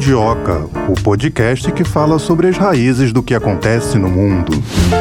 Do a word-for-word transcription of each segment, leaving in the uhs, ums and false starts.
Mundioca, o podcast que fala sobre as raízes do que acontece no mundo.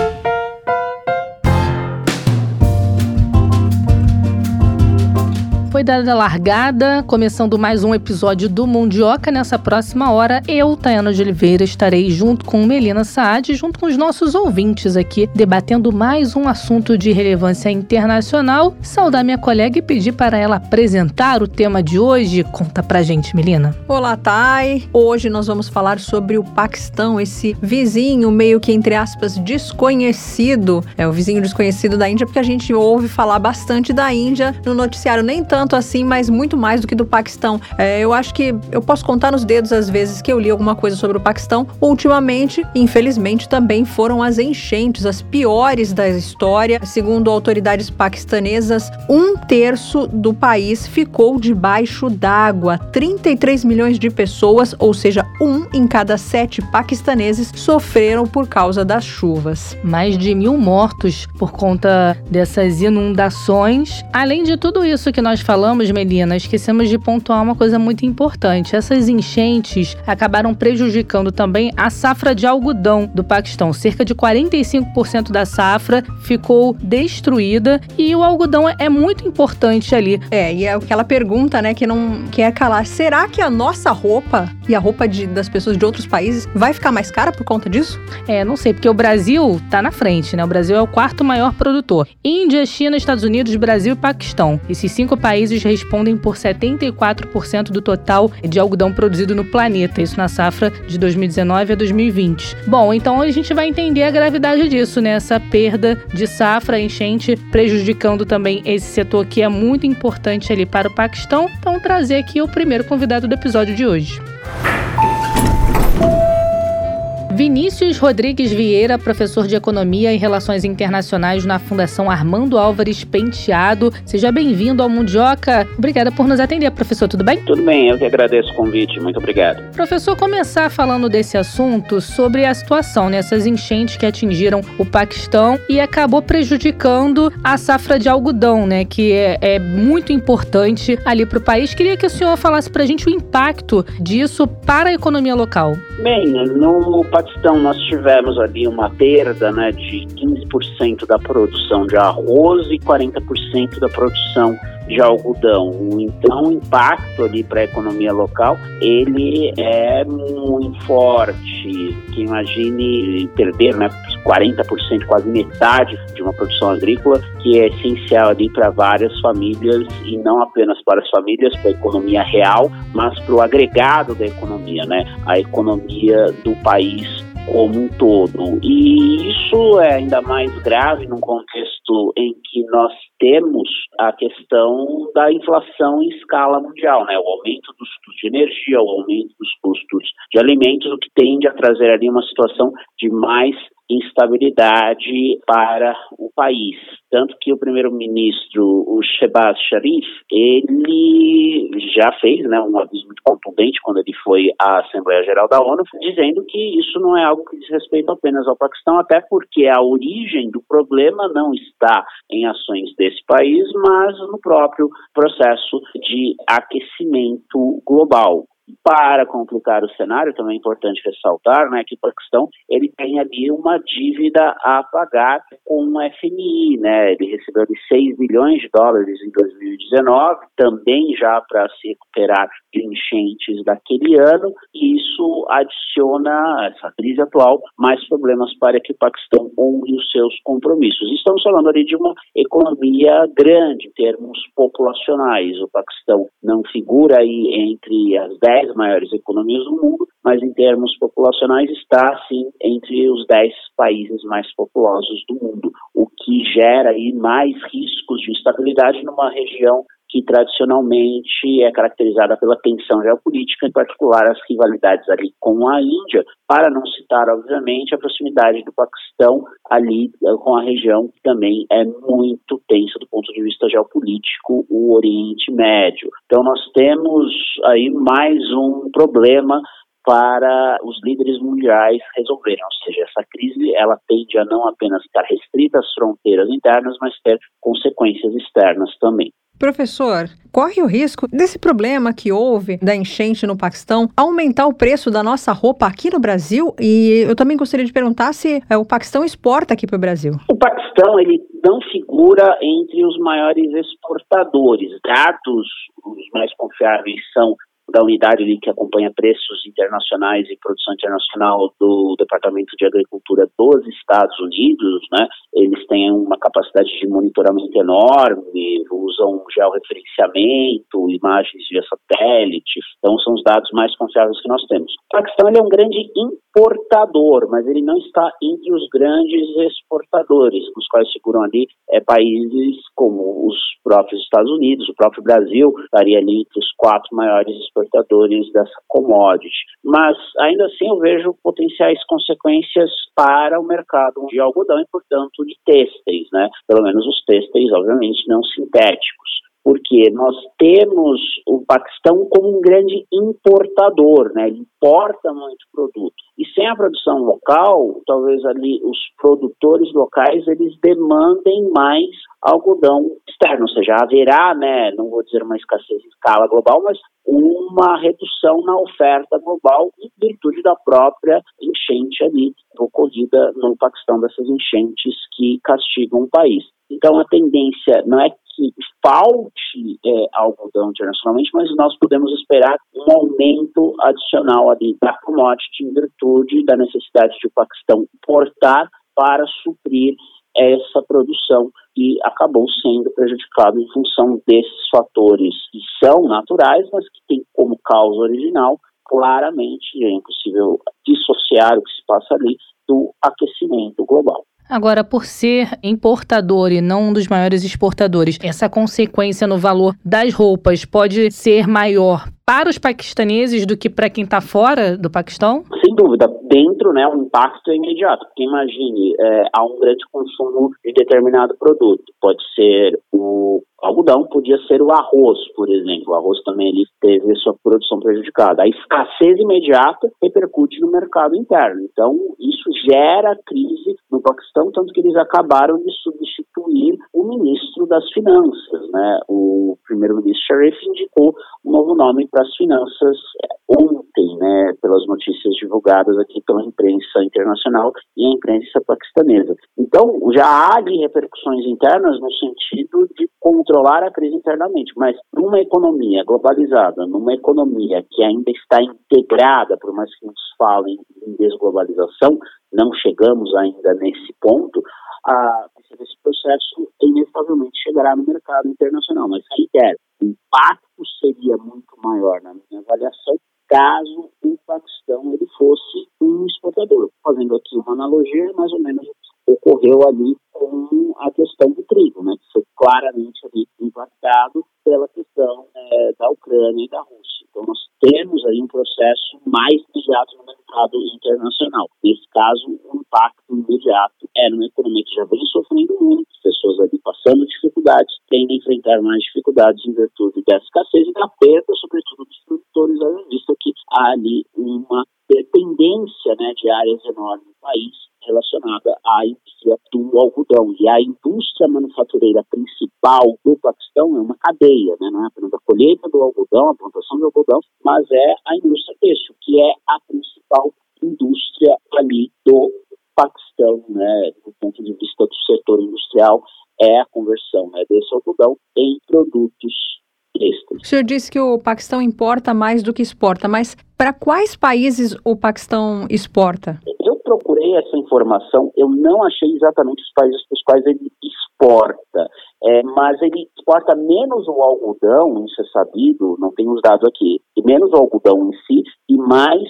Foi dada a largada, começando mais um episódio do Mundioca. Nessa próxima hora, eu, Tayana de Oliveira, estarei junto com Melina Saad, junto com os nossos ouvintes aqui, debatendo mais um assunto de relevância internacional. Saudar minha colega e pedir para ela apresentar o tema de hoje. Conta pra gente, Melina. Olá, Thay. Hoje nós vamos falar sobre o Paquistão, esse vizinho meio que, entre aspas, desconhecido. É o vizinho desconhecido da Índia, porque a gente ouve falar bastante da Índia no noticiário, nem tanto assim, mas muito mais do que do Paquistão. É, eu acho que eu posso contar nos dedos as vezes que eu li alguma coisa sobre o Paquistão. Ultimamente, infelizmente, também foram as enchentes, as piores da história. Segundo autoridades paquistanesas, um terço do país ficou debaixo d'água. trinta e três milhões de pessoas, ou seja, um em cada sete paquistaneses, sofreram por causa das chuvas. Mais de mil mortos por conta dessas inundações. Além de tudo isso que nós falamos, Melina, esquecemos de pontuar uma coisa muito importante. Essas enchentes acabaram prejudicando também a safra de algodão do Paquistão. Cerca de quarenta e cinco por cento da safra ficou destruída e o algodão é muito importante ali. É, e é aquela pergunta, né, que não quer calar. Será que a nossa roupa e a roupa de, das pessoas de outros países vai ficar mais cara por conta disso? É, não sei, porque o Brasil tá na frente, né? O Brasil é o quarto maior produtor. Índia, China, Estados Unidos, Brasil e Paquistão. Esses cinco países respondem por setenta e quatro por cento do total de algodão produzido no planeta, isso na safra de dois mil e dezenove a dois mil e vinte. Bom, então a gente vai entender a gravidade disso, né? Essa perda de safra, enchente, prejudicando também esse setor que é muito importante ali para o Paquistão. Então, trazer aqui o primeiro convidado do episódio de hoje. Vinícius Rodrigues Vieira, professor de Economia e Relações Internacionais na Fundação Armando Álvares Penteado. Seja bem-vindo ao Mundioca. Obrigada por nos atender, professor. Tudo bem? Tudo bem, eu que agradeço o convite. Muito obrigado. Professor, começar falando desse assunto sobre a situação, né? Essas enchentes que atingiram o Paquistão e acabou prejudicando a safra de algodão, né? Que é, é muito importante ali para o país. Queria que o senhor falasse para a gente o impacto disso para a economia local. Bem, no Paquistão nós tivemos ali uma perda, né, de quinze por cento da produção de arroz e quarenta por cento da produção de algodão. Então, o impacto ali para a economia local, ele é muito forte. Que imagine perder, né, quarenta por cento, quase metade de uma produção agrícola, que é essencial ali para várias famílias, e não apenas para as famílias, para a economia real, mas para o agregado da economia, né, a economia do país como um todo. E isso é ainda mais grave num contexto em que nós temos a questão da inflação em escala mundial, né? O aumento dos custos de energia, o aumento dos custos de alimentos, o que tende a trazer ali uma situação de mais instabilidade para o país. Tanto que o primeiro-ministro, o Shehbaz Sharif, ele já fez, né, um aviso muito contundente quando ele foi à Assembleia Geral da ONU, dizendo que isso não é algo que diz respeito apenas ao Paquistão, até porque a origem do problema não está em ações desse país, mas no próprio processo de aquecimento global. Para complicar o cenário, também é importante ressaltar, né, que o Paquistão ele tem ali uma dívida a pagar com o F M I, né? Ele recebeu ali seis bilhões de dólares em dois mil e dezenove, também já para se recuperar de enchentes daquele ano, e isso adiciona, essa crise atual, mais problemas para que o Paquistão honre os seus compromissos. Estamos falando ali de uma economia grande em termos populacionais. O Paquistão não figura aí entre as dez maiores economias do mundo, mas em termos populacionais está, sim, entre os dez países mais populosos do mundo, o que gera aí mais riscos de instabilidade numa região que tradicionalmente é caracterizada pela tensão geopolítica, em particular as rivalidades ali com a Índia, para não citar, obviamente, a proximidade do Paquistão ali com a região que também é muito tensa do ponto de vista geopolítico, o Oriente Médio. Então nós temos aí mais um problema para os líderes mundiais resolverem, ou seja, essa crise ela tende a não apenas estar restrita às fronteiras internas, mas ter consequências externas também. Professor, corre o risco desse problema que houve da enchente no Paquistão aumentar o preço da nossa roupa aqui no Brasil? E eu também gostaria de perguntar se é, o Paquistão exporta aqui para o Brasil. O Paquistão, ele não figura entre os maiores exportadores. Dados os mais confiáveis são da unidade ali que acompanha preços internacionais e produção internacional do Departamento de Agricultura dos Estados Unidos, né? Eles têm uma capacidade de monitoramento enorme, usam georreferenciamento, imagens via satélite, então são os dados mais confiáveis que nós temos. O Paquistão ele é um grande importador, mas ele não está entre os grandes exportadores, os quais figuram ali é, países como os próprios Estados Unidos, o próprio Brasil, estaria ali entre os quatro maiores exportadores dessa commodity. Mas, ainda assim, eu vejo potenciais consequências para o mercado de algodão e, portanto, de têxteis, né? Pelo menos os têxteis, obviamente, não sintéticos. Porque nós temos o Paquistão como um grande importador, né? Ele importa muito produto. E sem a produção local, talvez ali os produtores locais, eles demandem mais algodão externo, ou seja, haverá, né, não vou dizer uma escassez em escala global, mas uma redução na oferta global em virtude da própria enchente ali ocorrida no Paquistão, dessas enchentes que castigam o país. Então a tendência não é que falte é, algodão internacionalmente, mas nós podemos esperar um aumento adicional ali da commodity em virtude da necessidade de o Paquistão importar para suprir essa produção e acabou sendo prejudicado em função desses fatores que são naturais, mas que têm como causa original, claramente, é impossível dissociar o que se passa ali do aquecimento global. Agora, por ser importador e não um dos maiores exportadores, essa consequência no valor das roupas pode ser maior para os paquistaneses do que para quem está fora do Paquistão? Sem dúvida. Dentro, né, o impacto é imediato. Porque imagine, é, há um grande consumo de determinado produto. Pode ser o algodão, podia ser o arroz, por exemplo. O arroz também ele teve sua produção prejudicada. A escassez imediata repercute no mercado interno. Então, isso gera crise no Paquistão, tanto que eles acabaram de substituir o ministro das Finanças, né? O primeiro-ministro Sharif indicou um novo nome para as finanças ontem, né, pelas notícias divulgadas aqui pela imprensa internacional e a imprensa paquistanesa. Então, já há ali repercussões internas no sentido de controlar a crise internamente, mas numa economia globalizada, numa economia que ainda está integrada, por mais que nos falem em desglobalização, não chegamos ainda nesse ponto, a, esse processo inevitavelmente chegará no mercado internacional, mas reitero, o impacto seria muito maior na minha avaliação caso o Paquistão ele fosse um exportador. Fazendo aqui uma analogia, mais ou menos ocorreu ali com a questão do trigo, né, que foi claramente ali impactado pela questão é, da Ucrânia e da Rússia. Então nós temos aí um processo mais imediato no mercado internacional. Nesse caso, o impacto imediato é numa economia que já vem sofrendo muito, pessoas ali passando dificuldades, tendem a enfrentar mais dificuldades em virtude dessa escassez e da perda, sobretudo dos produtores, visto que há ali uma dependência, né, de áreas enormes no país relacionada à indústria do algodão. E a indústria manufatureira principal do Paquistão é uma cadeia, né? Não é apenas a colheita do algodão, a plantação do algodão, mas é a indústria têxtil, que é a principal indústria ali do Paquistão, né? Do ponto de vista do setor industrial, é a conversão, né, desse algodão em produtos têxteis. O senhor disse que o Paquistão importa mais do que exporta, mas para quais países o Paquistão exporta? Eu procurei essa informação, eu não achei exatamente os países para os quais ele exporta, é, mas ele exporta menos o algodão, isso é sabido, não tem os dados aqui, e menos o algodão em si e mais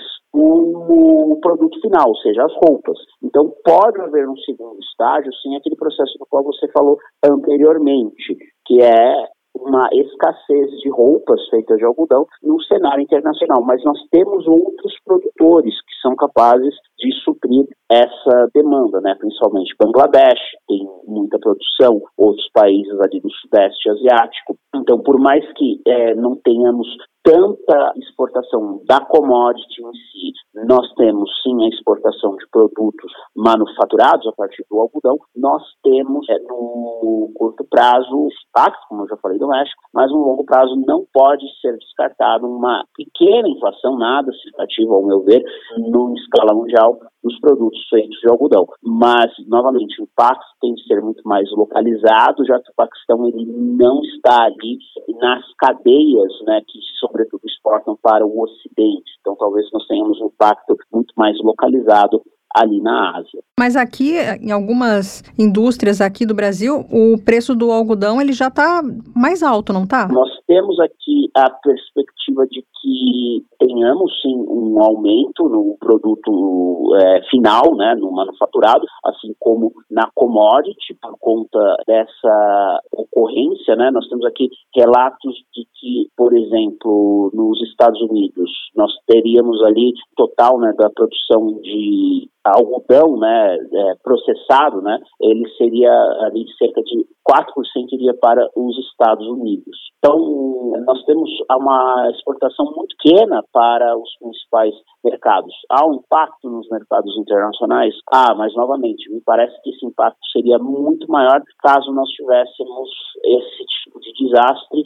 o, o produto final, ou seja, as roupas. Então pode haver um segundo estágio, sim, aquele processo do qual você falou anteriormente, que é uma escassez de roupas feitas de algodão no cenário internacional, mas nós temos outros produtores que são capazes de suprir essa demanda, né? Principalmente Bangladesh, tem muita produção, outros países ali do Sudeste Asiático. Então, por mais que é, não tenhamos tanta exportação da commodity em si, nós temos sim a exportação de produtos manufaturados a partir do algodão, nós temos é, no curto prazo impacto, como eu já falei do México, mas no longo prazo não pode ser descartado uma pequena inflação, nada significativa ao meu ver, numa escala mundial dos produtos feitos de algodão. Mas, novamente, o impacto tem que ser muito mais localizado, já que o Paquistão ele não está ali nas cadeias, né, que sobretudo exportam para o Ocidente. Então, talvez nós tenhamos um impacto muito mais localizado ali na Ásia. Mas aqui, em algumas indústrias aqui do Brasil, o preço do algodão ele já está mais alto, não está? Nós temos aqui a perspectiva de que tenhamos sim um aumento no produto é, final, né, no manufaturado, assim como na commodity, por conta dessa ocorrência, né, nós temos aqui relatos de que, por exemplo, nos Estados Unidos, nós teríamos ali total, né, da produção de algodão, né, é, processado, né, ele seria ali cerca de quatro por cento iria para os Estados Unidos. Então, nós temos uma exportação muito pequena para os principais mercados. Há um impacto nos mercados internacionais? Ah, mas novamente, me parece que esse impacto seria muito maior caso nós tivéssemos esse tipo de desastre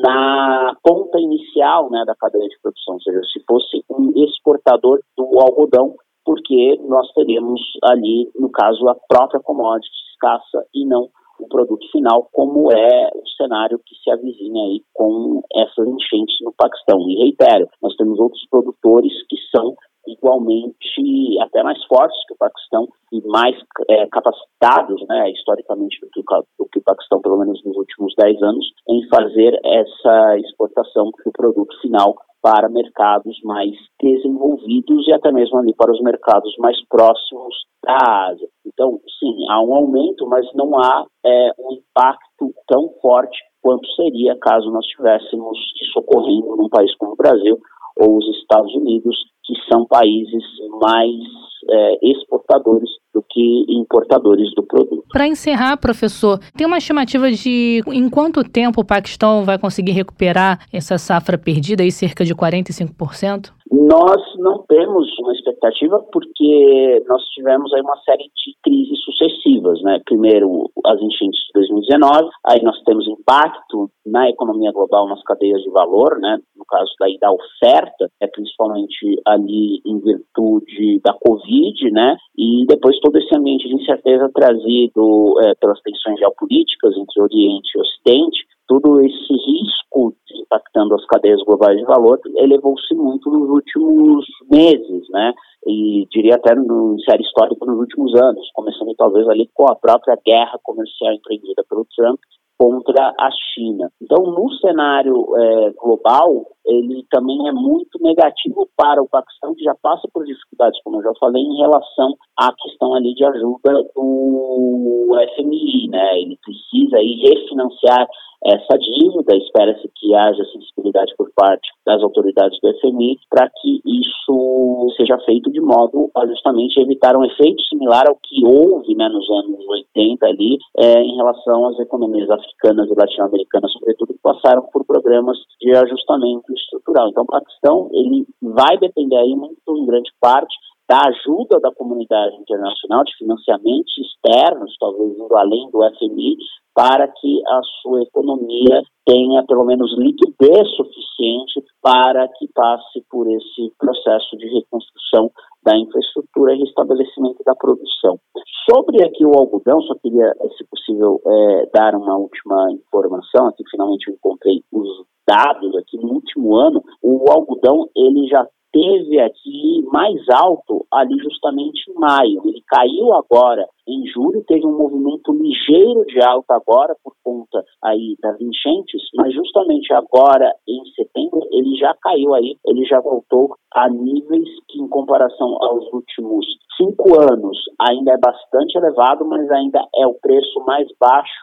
na ponta inicial, né, da cadeia de produção, ou seja, se fosse um exportador do algodão, porque nós teríamos ali, no caso, a própria commodity escassa e não o produto final, como é o cenário que se avizinha aí com essas enchentes no Paquistão. E reitero, nós temos outros produtores que são igualmente até mais fortes que o Paquistão e mais é, capacitados, né, historicamente do que, do que o Paquistão, pelo menos nos últimos dez anos, em fazer essa exportação do produto final para mercados mais desenvolvidos e até mesmo ali para os mercados mais próximos da Ásia. Então, sim, há um aumento, mas não há é, um impacto tão forte quanto seria caso nós estivéssemos isso ocorrendo num país como o Brasil ou os Estados Unidos, que são países mais é, exportadores do que importadores do produto. Para encerrar, professor, tem uma estimativa de em quanto tempo o Paquistão vai conseguir recuperar essa safra perdida, aí cerca de quarenta e cinco por cento? Nós não temos uma expectativa porque nós tivemos aí uma série de crises sucessivas, né? Primeiro, as enchentes de dois mil e dezenove, aí nós temos impacto na economia global, nas cadeias de valor, né? No caso daí da oferta, é principalmente ali em virtude da Covid, né? E depois todo esse ambiente de incerteza trazido é, pelas tensões geopolíticas entre Oriente e Ocidente, todo esse risco impactando as cadeias globais de valor elevou-se muito nos últimos meses, né? E diria até no série histórica nos últimos anos, começando talvez ali com a própria guerra comercial empreendida pelo Trump contra a China. Então, no cenário é, global, ele também é muito negativo para o Paquistão, que já passa por dificuldades, como eu já falei, em relação à questão ali de ajuda do F M I, né? Ele precisa aí refinanciar essa dívida, espera-se que haja sensibilidade por parte das autoridades do F M I para que isso seja feito de modo a justamente evitar um efeito similar ao que houve, né, nos anos oitenta ali, é, em relação às economias africanas e latino-americanas, sobretudo, que passaram por programas de ajustamento estrutural. Então, o Paquistão, ele vai depender aí muito, em grande parte, da ajuda da comunidade internacional, de financiamentos externos, talvez indo além do F M I, para que a sua economia tenha pelo menos liquidez suficiente para que passe por esse processo de reconstrução da infraestrutura e restabelecimento da produção. Sobre aqui o algodão, só queria, se possível, é, dar uma última informação, aqui finalmente eu encontrei os dados aqui no último ano, o algodão ele já teve aqui mais alto ali justamente em maio. Ele caiu agora em julho, teve um movimento ligeiro de alta agora por conta aí das enchentes, mas justamente agora em setembro ele já caiu aí, ele já voltou a níveis que em comparação aos últimos cinco anos ainda é bastante elevado, mas ainda é o preço mais baixo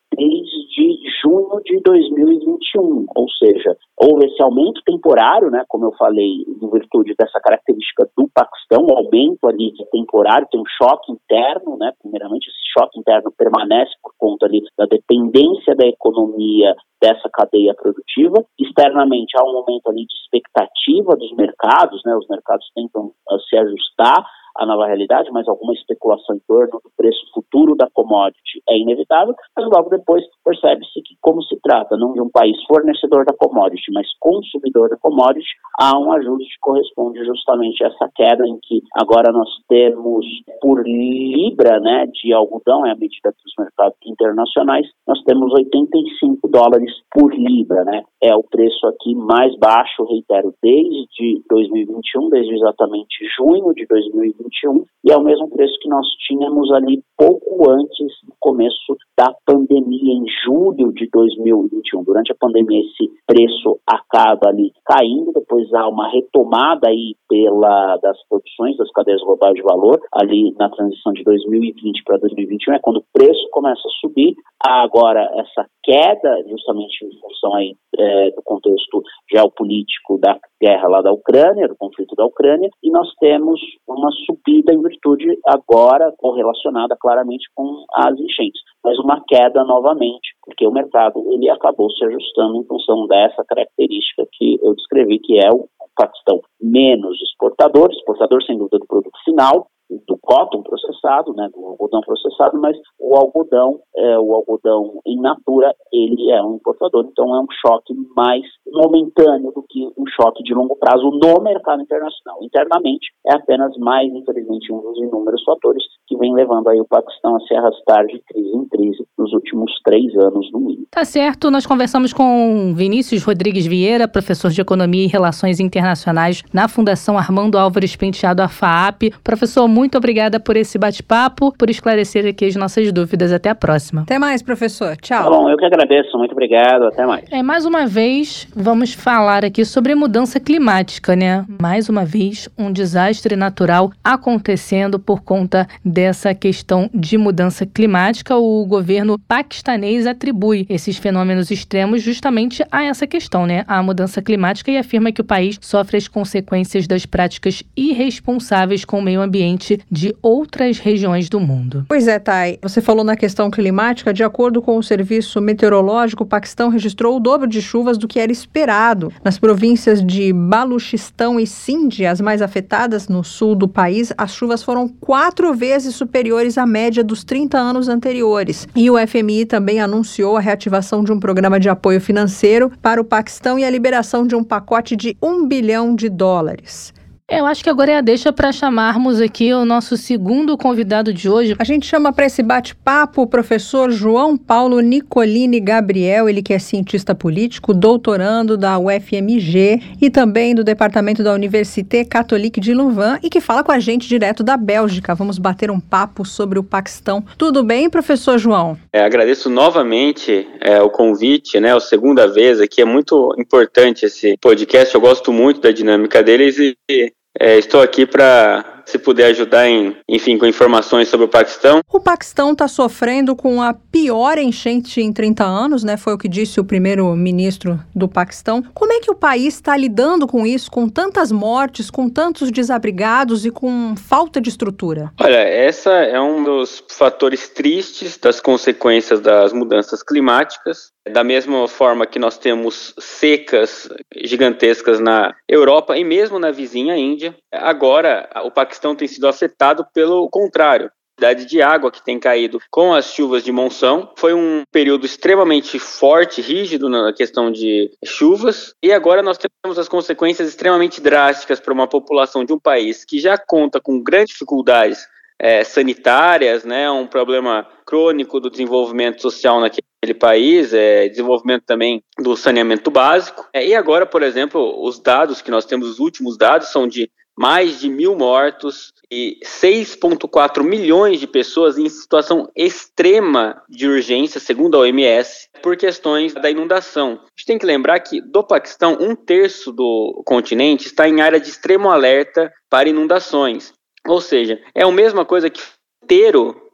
desde junho de dois mil e vinte e um, ou seja, houve esse aumento temporário, né, como eu falei, em virtude dessa característica do Paquistão, um aumento ali temporário, tem um choque interno, né, primeiramente esse choque interno permanece por conta ali da dependência da economia dessa cadeia produtiva. Externamente há um aumento ali de expectativa dos mercados, né, os mercados tentam uh, se ajustar à nova realidade, mas alguma especulação em torno do preço futuro da commodity é inevitável, mas logo depois percebe-se que, como se trata não de um país fornecedor da commodity, mas consumidor da commodity, há um ajuste que corresponde justamente a essa queda em que agora nós temos por libra, né, de algodão, é a medida dos mercados internacionais, nós temos oitenta e cinco dólares por libra, né, é o preço aqui mais baixo, reitero, desde dois mil e vinte e um, desde exatamente junho de dois mil e vinte e um, e é o mesmo preço que nós tínhamos ali pouco antes do começo da pandemia, em julho de dois mil e vinte e um. Durante a pandemia esse preço acaba ali caindo, depois há uma retomada aí pela, das produções das cadeias globais de valor, ali na transição de dois mil e vinte para dois mil e vinte e um, é quando o preço começa a subir. Há agora essa queda, justamente em função aí é, do contexto geopolítico da guerra lá da Ucrânia, do conflito da Ucrânia, e nós temos uma subida em virtude agora correlacionada claramente com as enchentes, mas uma queda novamente, porque o mercado ele acabou se ajustando em função dessa característica que eu descrevi, que é o Paquistão menos exportador, exportador sem dúvida do produto final, do cotton processado, né, do algodão processado, mas o algodão, é, o algodão in natura, ele é um importador, então é um choque mais momentâneo do que um choque de longo prazo no mercado internacional. Internamente, é apenas mais, infelizmente, um dos inúmeros fatores que vem levando aí o Paquistão a se arrastar de crise em crise nos últimos três anos no mínimo. Tá certo, nós conversamos com Vinícius Rodrigues Vieira, professor de Economia e Relações Internacionais na Fundação Armando Álvares Penteado, a FAAP. Professor, muito obrigada por esse bate-papo, por esclarecer aqui as nossas dúvidas. Até a próxima. Até mais, professor. Tchau. Tá bom, eu que agradeço. Muito obrigado. Até mais. É, mais uma vez, vamos falar aqui sobre mudança climática, né? Mais uma vez, um desastre natural acontecendo por conta dessa questão de mudança climática. O governo paquistanês atribui esses fenômenos extremos justamente a essa questão, né? A mudança climática, e afirma que o país sofre as consequências das práticas irresponsáveis com o meio ambiente de outras regiões do mundo. Pois é, Thay. Você falou na questão climática. De acordo com o Serviço Meteorológico, o Paquistão registrou o dobro de chuvas do que era esperado. Nas províncias de Baluchistão e Sindh, as mais afetadas no sul do país, as chuvas foram quatro vezes superiores à média dos trinta anos anteriores. E o F M I também anunciou a reativação de um programa de apoio financeiro para o Paquistão e a liberação de um pacote de um bilhão de dólares. Eu acho que agora é a deixa para chamarmos aqui o nosso segundo convidado de hoje. A gente chama para esse bate-papo o professor João Paulo Nicolini Gabriel, ele que é cientista político, doutorando da U F M G e também do departamento da Université Catholique de Louvain, e que fala com a gente direto da Bélgica. Vamos bater um papo sobre o Paquistão. Tudo bem, professor João? É, agradeço novamente é, o convite, né, a segunda vez aqui. É muito importante esse podcast, eu gosto muito da dinâmica deles e É, estou aqui para, se puder ajudar, em, enfim, com informações sobre o Paquistão. O Paquistão está sofrendo com a pior enchente em trinta anos, né? Foi o que disse o primeiro-ministro do Paquistão. Como é que o país está lidando com isso, com tantas mortes, com tantos desabrigados e com falta de estrutura? Olha, essa é um dos fatores tristes das consequências das mudanças climáticas. Da mesma forma que nós temos secas gigantescas na Europa e mesmo na vizinha Índia, agora o Paquistão tem sido afetado pelo contrário. A quantidade de água que tem caído com as chuvas de monção foi um período extremamente forte, rígido na questão de chuvas, e agora nós temos as consequências extremamente drásticas para uma população de um país que já conta com grandes dificuldades é, sanitárias, né, um problema crônico do desenvolvimento social naquele país, é, desenvolvimento também do saneamento básico. É, e agora, por exemplo, os dados que nós temos, os últimos dados, são de mais de mil mortos e seis vírgula quatro milhões de pessoas em situação extrema de urgência, segundo a O M S, por questões da inundação. A gente tem que lembrar que, do Paquistão, um terço do continente está em área de extremo alerta para inundações. Ou seja, é a mesma coisa que inteiro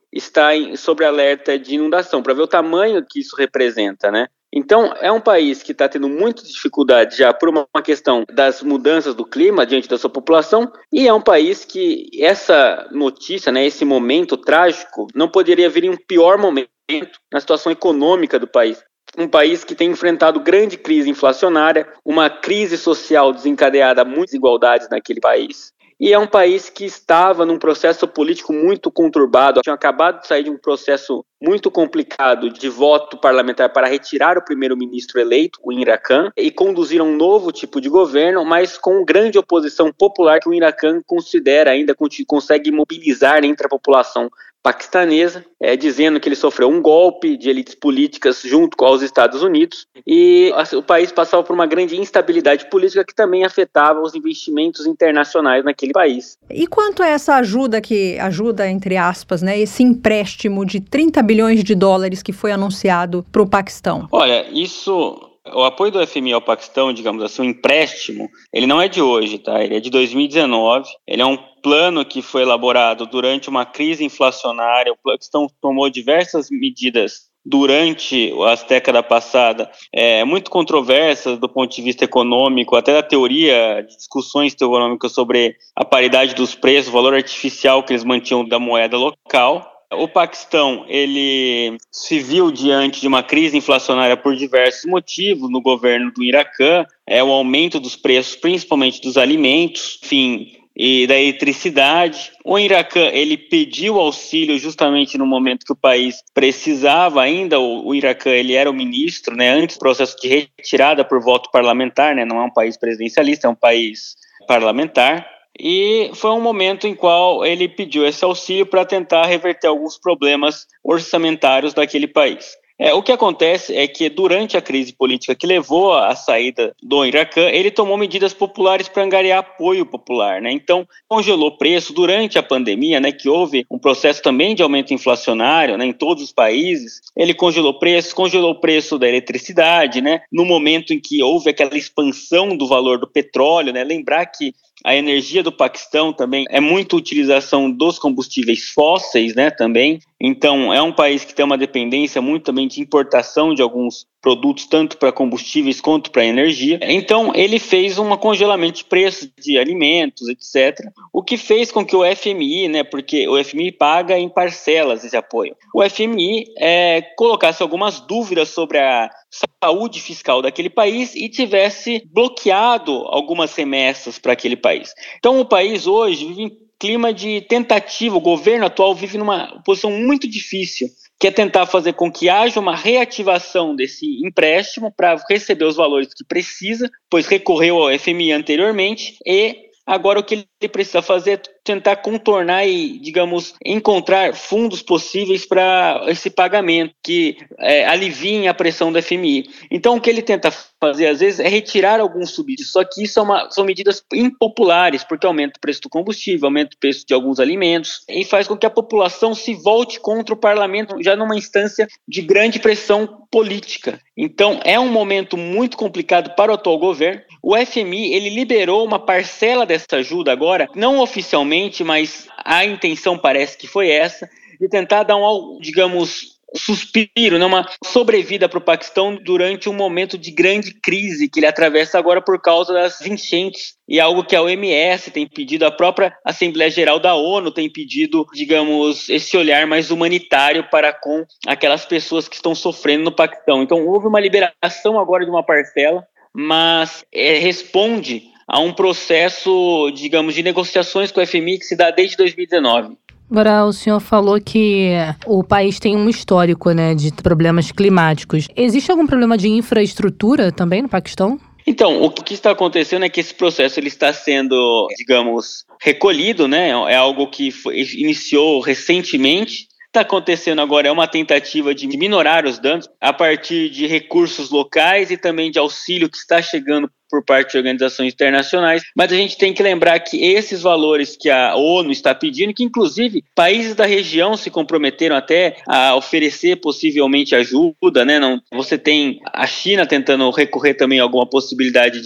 está em, sob alerta de inundação, para ver o tamanho que isso representa, né? Então, é um país que está tendo muitas dificuldades já por uma questão das mudanças do clima diante da sua população, e é um país que essa notícia, né, esse momento trágico, não poderia vir em um pior momento na situação econômica do país. Um país que tem enfrentado grande crise inflacionária, uma crise social desencadeada, muitas desigualdades naquele país. E é um país que estava num processo político muito conturbado, tinha acabado de sair de um processo muito complicado de voto parlamentar para retirar o primeiro-ministro eleito, o Imran Khan, e conduzir um novo tipo de governo, mas com grande oposição popular que o Imran Khan considera ainda, consegue mobilizar entre a população paquistanesa, é, dizendo que ele sofreu um golpe de elites políticas junto com os Estados Unidos, e o país passava por uma grande instabilidade política que também afetava os investimentos internacionais naquele país. E quanto a essa ajuda que, ajuda entre aspas, né, esse empréstimo de trinta bilhões de dólares que foi anunciado para o Paquistão? Olha, isso... O apoio do F M I ao Paquistão, digamos assim, o empréstimo, ele não é de hoje, tá? Ele é de dois mil e dezenove, ele é um plano que foi elaborado durante uma crise inflacionária. O Paquistão tomou diversas medidas durante as décadas passadas, é, muito controversas do ponto de vista econômico, até da teoria de discussões econômicas sobre a paridade dos preços, o valor artificial que eles mantinham da moeda local. O Paquistão, ele se viu diante de uma crise inflacionária por diversos motivos no governo do Imran Khan, é o aumento dos preços, principalmente dos alimentos, enfim, e da eletricidade. O Imran Khan, ele pediu auxílio justamente no momento que o país precisava ainda. O Imran Khan, ele era o ministro, né, antes do processo de retirada por voto parlamentar, né, não é um país presidencialista, é um país parlamentar. E foi um momento em qual ele pediu esse auxílio para tentar reverter alguns problemas orçamentários daquele país. É, o que acontece é que durante a crise política que levou à saída do Imran Khan, ele tomou medidas populares para angariar apoio popular, né? Então, congelou preço durante a pandemia, né, que houve um processo também de aumento inflacionário, né, em todos os países. Ele congelou preços, congelou o preço da eletricidade, né, no momento em que houve aquela expansão do valor do petróleo, né? Lembrar que a energia do Paquistão também é muita utilização dos combustíveis fósseis, né, também. Então, é um país que tem uma dependência muito também de importação de alguns produtos, tanto para combustíveis quanto para energia. Então, ele fez um congelamento de preços de alimentos, etcétera, o que fez com que o F M I, né, porque o F M I paga em parcelas esse apoio, o F M I é, colocasse algumas dúvidas sobre a saúde fiscal daquele país e tivesse bloqueado algumas remessas para aquele país. Então, o país hoje vive em clima de tentativa, o governo atual vive numa posição muito difícil, que é tentar fazer com que haja uma reativação desse empréstimo para receber os valores que precisa, pois recorreu ao F M I anteriormente, e agora o que ele precisa fazer é tentar contornar e, digamos, encontrar fundos possíveis para esse pagamento, que é, aliviem a pressão do F M I. Então, o que ele tenta fazer, às vezes, é retirar alguns subsídios, só que isso é uma, são medidas impopulares, porque aumenta o preço do combustível, aumenta o preço de alguns alimentos, e faz com que a população se volte contra o parlamento, já numa instância de grande pressão política. Então, é um momento muito complicado para o atual governo. O F M I, ele liberou uma parcela dessa ajuda agora, não oficialmente, mas a intenção parece que foi essa, de tentar dar um, digamos, suspiro, né, uma sobrevida para o Paquistão durante um momento de grande crise que ele atravessa agora por causa das enchentes, e algo que a O M S tem pedido, a própria Assembleia Geral da ONU tem pedido, digamos, esse olhar mais humanitário para com aquelas pessoas que estão sofrendo no Paquistão. Então, houve uma liberação agora de uma parcela, mas é, responde a um processo, digamos, de negociações com o F M I que se dá desde dois mil e dezenove. Agora, o senhor falou que o país tem um histórico, né, de problemas climáticos. Existe algum problema de infraestrutura também no Paquistão? Então, o que está acontecendo é que esse processo ele está sendo, digamos, recolhido, né? É algo que foi, iniciou recentemente. Está acontecendo agora é uma tentativa de minorar os danos a partir de recursos locais e também de auxílio que está chegando por parte de organizações internacionais, mas a gente tem que lembrar que esses valores que a ONU está pedindo, que inclusive países da região se comprometeram até a oferecer possivelmente ajuda, né? Não, você tem a China tentando recorrer também a alguma possibilidade de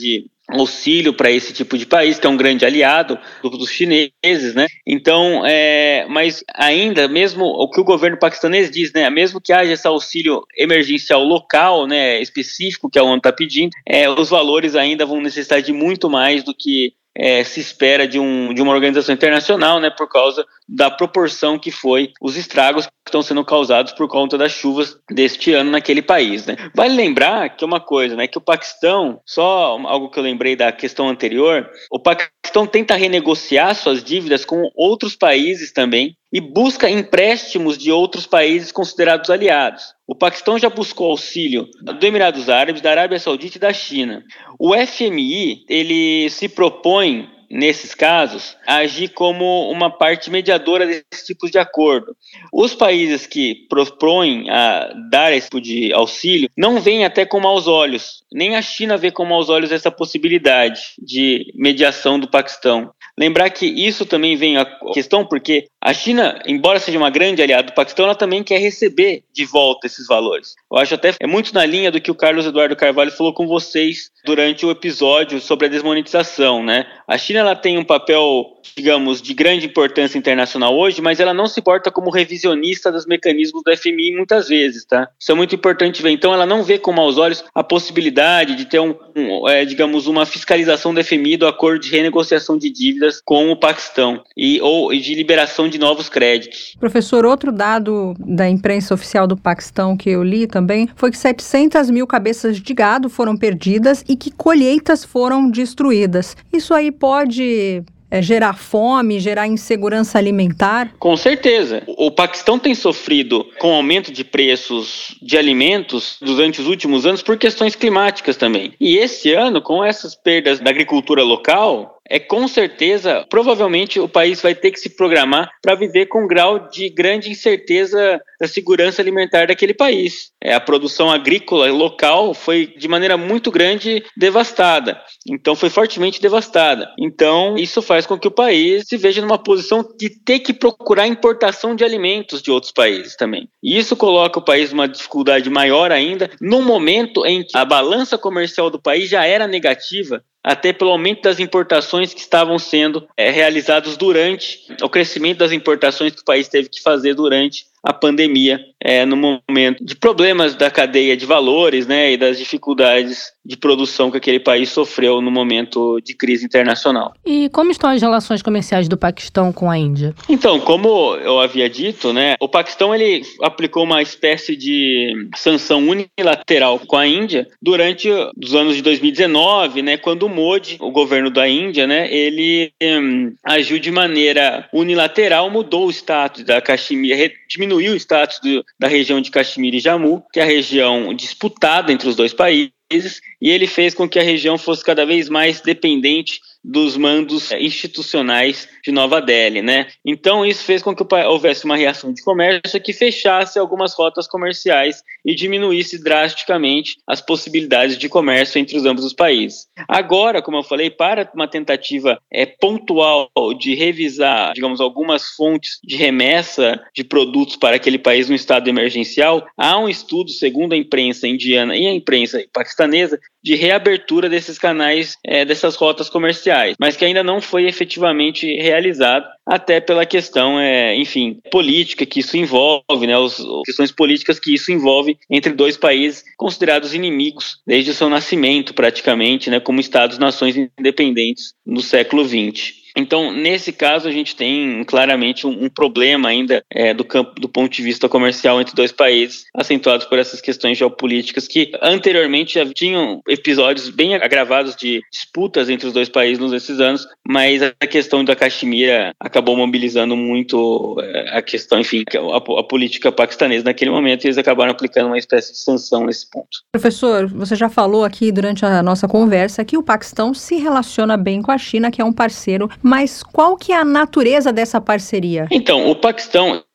auxílio para esse tipo de país, que é um grande aliado dos chineses, né? Então, é, mas ainda, mesmo o que o governo paquistanês diz, né? Mesmo que haja esse auxílio emergencial local, né, específico, que a ONU está pedindo, é, os valores ainda vão necessitar de muito mais do que É, se espera de, um, de uma organização internacional, né, por causa da proporção que foi os estragos que estão sendo causados por conta das chuvas deste ano naquele país, né. Vale lembrar que uma coisa, né, que o Paquistão, só algo que eu lembrei da questão anterior, o Paquistão tenta renegociar suas dívidas com outros países também e busca empréstimos de outros países considerados aliados. O Paquistão já buscou auxílio do Emirados Árabes, da Arábia Saudita e da China. O F M I, ele se propõe, nesses casos, a agir como uma parte mediadora desses tipos de acordo. Os países que propõem a dar esse tipo de auxílio não veem até com maus olhos. Nem a China vê com maus olhos essa possibilidade de mediação do Paquistão. Lembrar que isso também vem à questão porque a China, embora seja uma grande aliada do Paquistão, ela também quer receber de volta esses valores. Eu acho até é muito na linha do que o Carlos Eduardo Carvalho falou com vocês durante o episódio sobre a desmonetização, né? A China ela tem um papel, digamos, de grande importância internacional hoje, mas ela não se porta como revisionista dos mecanismos do F M I muitas vezes, tá? Isso é muito importante ver. Então, ela não vê com maus olhos a possibilidade de ter, um, um é, digamos, uma fiscalização do F M I do acordo de renegociação de dívidas com o Paquistão e, ou de liberação de novos créditos. Professor, outro dado da imprensa oficial do Paquistão que eu li também foi que setecentas mil cabeças de gado foram perdidas e que colheitas foram destruídas. Isso aí pode é, gerar fome, gerar insegurança alimentar? Com certeza. O Paquistão tem sofrido com aumento de preços de alimentos durante os últimos anos por questões climáticas também. E esse ano, com essas perdas da agricultura local, é com certeza, provavelmente o país vai ter que se programar para viver com um grau de grande incerteza da segurança alimentar daquele país. É, a produção agrícola local foi de maneira muito grande devastada, então foi fortemente devastada. Então isso faz com que o país se veja numa posição de ter que procurar importação de alimentos de outros países também. E isso coloca o país numa dificuldade maior ainda, no momento em que a balança comercial do país já era negativa, até pelo aumento das importações que estavam sendo é, realizados durante o crescimento das importações que o país teve que fazer durante a pandemia, é, no momento de problemas da cadeia de valores, né, e das dificuldades de produção que aquele país sofreu no momento de crise internacional. E como estão as relações comerciais do Paquistão com a Índia? Então, como eu havia dito, né, o Paquistão ele aplicou uma espécie de sanção unilateral com a Índia durante os anos de dois mil e dezenove, né, quando o Modi, o governo da Índia, né, ele hum, agiu de maneira unilateral, mudou o status da Caxemira, diminuiu o status do, da região de Caxemira e Jammu, que é a região disputada entre os dois países, e ele fez com que a região fosse cada vez mais dependente dos mandos institucionais de Nova Delhi, né? Então isso fez com que houvesse uma reação de comércio que fechasse algumas rotas comerciais e diminuísse drasticamente as possibilidades de comércio entre os ambos os países. Agora, como eu falei, para uma tentativa é, pontual de revisar, digamos, algumas fontes de remessa de produtos para aquele país no estado emergencial, há um estudo, segundo a imprensa indiana e a imprensa paquistanesa, de reabertura desses canais, é, dessas rotas comerciais, mas que ainda não foi efetivamente realizado, até pela questão, é, enfim, política que isso envolve, né, as questões políticas que isso envolve entre dois países considerados inimigos desde o seu nascimento, praticamente, né, como Estados-nações independentes no século vinte. Então, nesse caso, a gente tem claramente um, um problema ainda é, do, campo, do ponto de vista comercial entre dois países, acentuados por essas questões geopolíticas que anteriormente já tinham episódios bem agravados de disputas entre os dois países nesses anos, mas a questão da Caxemira acabou mobilizando muito é, a questão, enfim, a, a política paquistanesa naquele momento, e eles acabaram aplicando uma espécie de sanção nesse ponto. Professor, você já falou aqui durante a nossa conversa que o Paquistão se relaciona bem com a China, que é um parceiro. Mas qual que é a natureza dessa parceria? Então, o Paquistão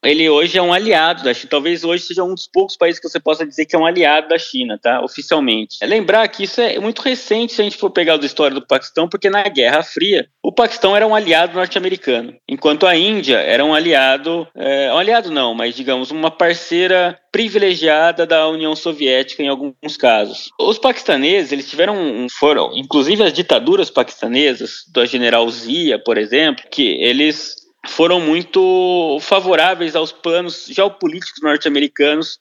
ele hoje é um aliado da China. Talvez hoje seja um dos poucos países que você possa dizer que é um aliado da China, tá? Oficialmente. É lembrar que isso é muito recente se a gente for pegar a história do Paquistão, porque na Guerra Fria, o Paquistão era um aliado norte-americano, enquanto a Índia era um aliado, é, um aliado não, mas digamos uma parceira privilegiada da União Soviética em alguns casos. Os paquistaneses, eles tiveram, um, foram, inclusive as ditaduras paquistanesas, do general Zia, por exemplo, que eles foram muito favoráveis aos planos geopolíticos norte-americanos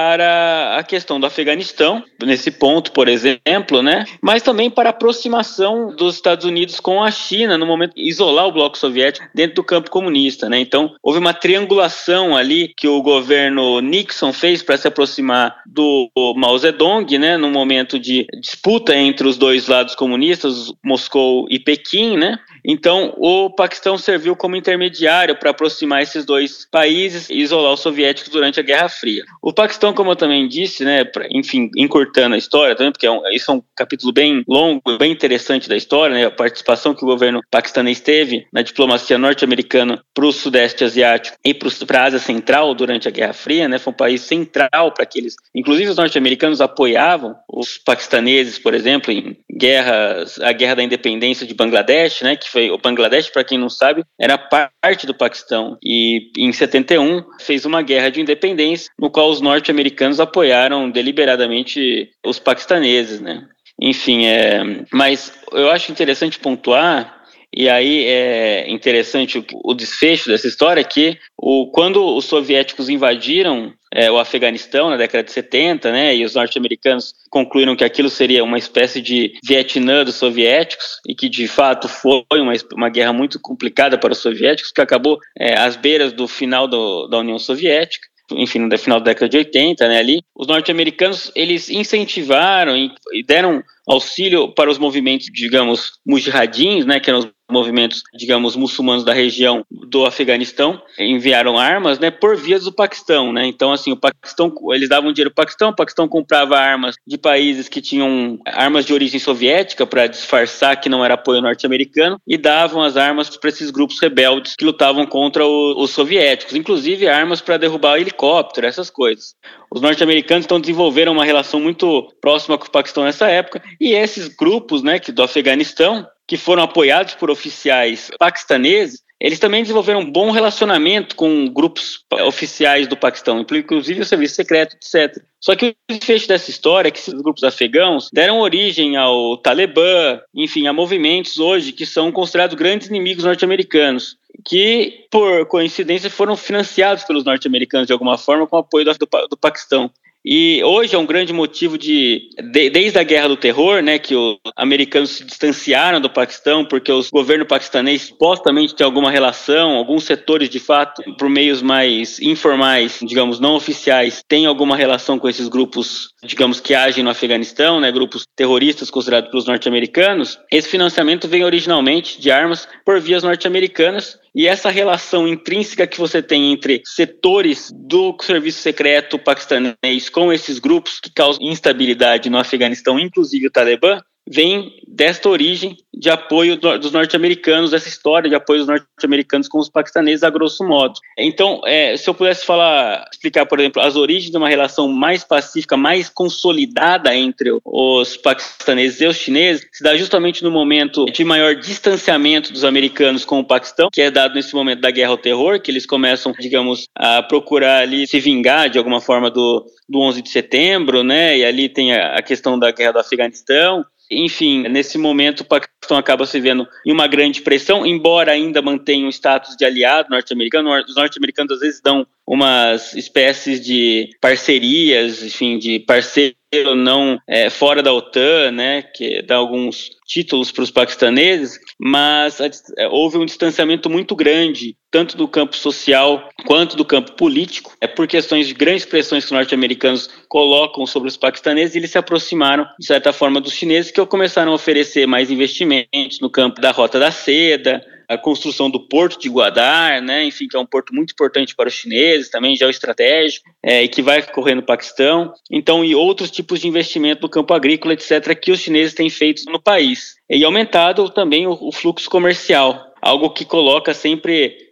para a questão do Afeganistão, nesse ponto, por exemplo, né? Mas também para a aproximação dos Estados Unidos com a China, no momento de isolar o bloco soviético dentro do campo comunista, né? Então, houve uma triangulação ali que o governo Nixon fez para se aproximar do Mao Zedong, né? No momento de disputa entre os dois lados comunistas, Moscou e Pequim, né? Então, o Paquistão serviu como intermediário para aproximar esses dois países e isolar os soviéticos durante a Guerra Fria. O Paquistão, como eu também disse, né, pra, enfim, encurtando a história também, porque é um, isso é um capítulo bem longo, bem interessante da história, né, a participação que o governo paquistanês teve na diplomacia norte-americana para o Sudeste Asiático e para a Ásia Central durante a Guerra Fria, né, foi um país central para aqueles, inclusive os norte-americanos apoiavam os paquistaneses, por exemplo, em guerras, a Guerra da Independência de Bangladesh, né, que foi o Bangladesh, para quem não sabe, era parte do Paquistão, e em setenta e um fez uma guerra de independência, no qual os norte-americanos apoiaram deliberadamente os paquistaneses, né? Enfim, é, mas eu acho interessante pontuar, e aí é interessante o, o desfecho dessa história, que o, quando os soviéticos invadiram é, o Afeganistão na década de setenta, né, e os norte-americanos concluíram que aquilo seria uma espécie de Vietnã dos soviéticos, e que de fato foi uma, uma guerra muito complicada para os soviéticos, que acabou é, às beiras do final do, da União Soviética, enfim, no final da década de oitenta, né, ali, os norte-americanos, eles incentivaram e, e deram auxílio para os movimentos, digamos, mujahidins, né, que eram os movimentos, digamos, muçulmanos da região do Afeganistão, enviaram armas, né, por vias do Paquistão, né, então, assim, o Paquistão, eles davam dinheiro para o Paquistão, o Paquistão comprava armas de países que tinham armas de origem soviética para disfarçar que não era apoio norte-americano, e davam as armas para esses grupos rebeldes que lutavam contra o, os soviéticos, inclusive armas para derrubar helicóptero, essas coisas. Os norte-americanos então desenvolveram uma relação muito próxima com o Paquistão nessa época, e esses grupos, né, que do Afeganistão, que foram apoiados por oficiais paquistaneses, eles também desenvolveram um bom relacionamento com grupos oficiais do Paquistão, inclusive o serviço secreto, etcétera. Só que o desfecho dessa história é que esses grupos afegãos deram origem ao Talibã, enfim, a movimentos hoje que são considerados grandes inimigos norte-americanos, que, por coincidência, foram financiados pelos norte-americanos de alguma forma com o apoio do, do, do Paquistão. E hoje é um grande motivo de, de desde a Guerra do Terror, né, que os americanos se distanciaram do Paquistão porque o governo paquistanês supostamente tem alguma relação, alguns setores de fato, por meios mais informais, digamos, não oficiais, têm alguma relação com esses grupos, digamos, que agem no Afeganistão, né, grupos terroristas considerados pelos norte-americanos. Esse financiamento vem originalmente de armas por vias norte-americanas. E essa relação intrínseca que você tem entre setores do serviço secreto paquistanês com esses grupos que causam instabilidade no Afeganistão, inclusive o Talibã, vem desta origem de apoio dos norte-americanos, dessa história de apoio dos norte-americanos com os paquistaneses, a grosso modo. Então, é, se eu pudesse falar, explicar, por exemplo, as origens de uma relação mais pacífica, mais consolidada entre os paquistaneses e os chineses, se dá justamente no momento de maior distanciamento dos americanos com o Paquistão, que é dado nesse momento da Guerra ao Terror, que eles começam, digamos, a procurar ali se vingar de alguma forma do, do onze de setembro, né? E ali tem a, a questão da Guerra do Afeganistão. Enfim, nesse momento o Paquistão acaba se vendo em uma grande pressão, embora ainda mantenha o status de aliado norte-americano. Os norte-americanos às vezes dão umas espécies de parcerias, enfim, de parceiro não é, fora da OTAN, né, que dá alguns títulos para os paquistaneses, mas a, houve um distanciamento muito grande, tanto do campo social quanto do campo político, é por questões de grandes pressões que os norte-americanos colocam sobre os paquistaneses, e eles se aproximaram, de certa forma, dos chineses, que começaram a oferecer mais investimentos no campo da Rota da Seda, a construção do Porto de Gwadar, né, enfim, que é um porto muito importante para os chineses, também geoestratégico, é, e que vai ocorrer no Paquistão, então, e outros tipos de investimento no campo agrícola, etcétera, que os chineses têm feito no país. E aumentado também o, o fluxo comercial, algo que coloca sempre